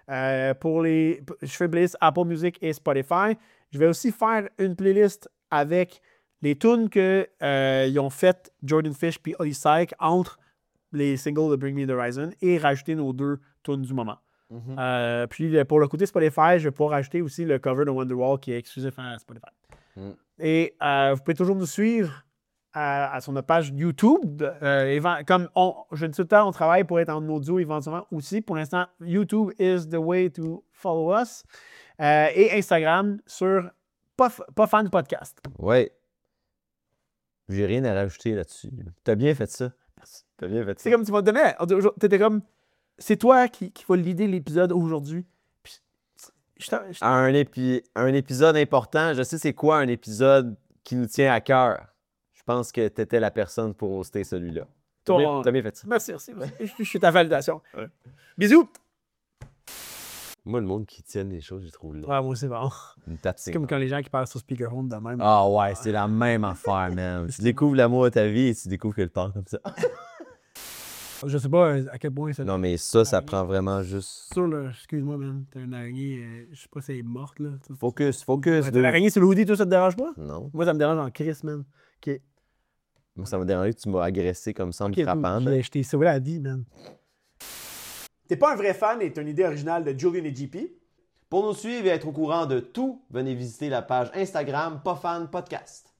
Je fais une playlist Apple Music et Spotify. Je vais aussi faire une playlist avec les tunes qu'ils ont faites, Jordan Fish puis Holly Syke, entre les singles de Bring Me the Horizon et rajouter nos 2 tunes du moment. Puis pour le côté Spotify, je vais pouvoir rajouter aussi le cover de Wonderwall qui est exclusif à Spotify. Et vous pouvez toujours nous suivre sur notre page YouTube. Je dis tout le temps, on travaille pour être en audio éventuellement aussi. Pour l'instant, YouTube is the way to follow us. Et Instagram sur Pas Fan Podcast. Ouais. J'ai rien à rajouter là-dessus. T'as bien fait ça. Merci. T'as bien fait ça. C'est comme tu m'as donné. T'étais comme. C'est toi qui va l'idée l'épisode aujourd'hui. Puis, Un épisode important, je sais c'est quoi un épisode qui nous tient à cœur. Je pense que tu étais la personne pour hoster celui-là. T'as bien fait ça. Merci. Je suis ta validation. Ouais. Bisous! Moi, le monde qui tient les choses, je trouve là. Ouais, moi, c'est bon. Une tape, C'est comme quand les gens qui parlent sur speakerphone de même. Ah ouais, c'est la même affaire, man. Tu découvres l'amour de ta vie et tu découvres qu'elle parle comme ça. Je sais pas à quel point ça. Non, mais ça prend vraiment juste. Sur le. Excuse-moi, man. T'as une araignée. Je sais pas si elle est morte, là. Focus. Ouais, l'araignée sur le hoodie, toi, ça te dérange pas? Non. Moi, ça me dérange en crise, man. OK. Moi, ça m'a dérangé que tu m'as agressé comme ça en me frappant. Je t'ai sauvé la vie, man. T'es pas un vrai fan est une idée originale de Julian et JP. Pour nous suivre et être au courant de tout, venez visiter la page Instagram Pas Fan Podcast.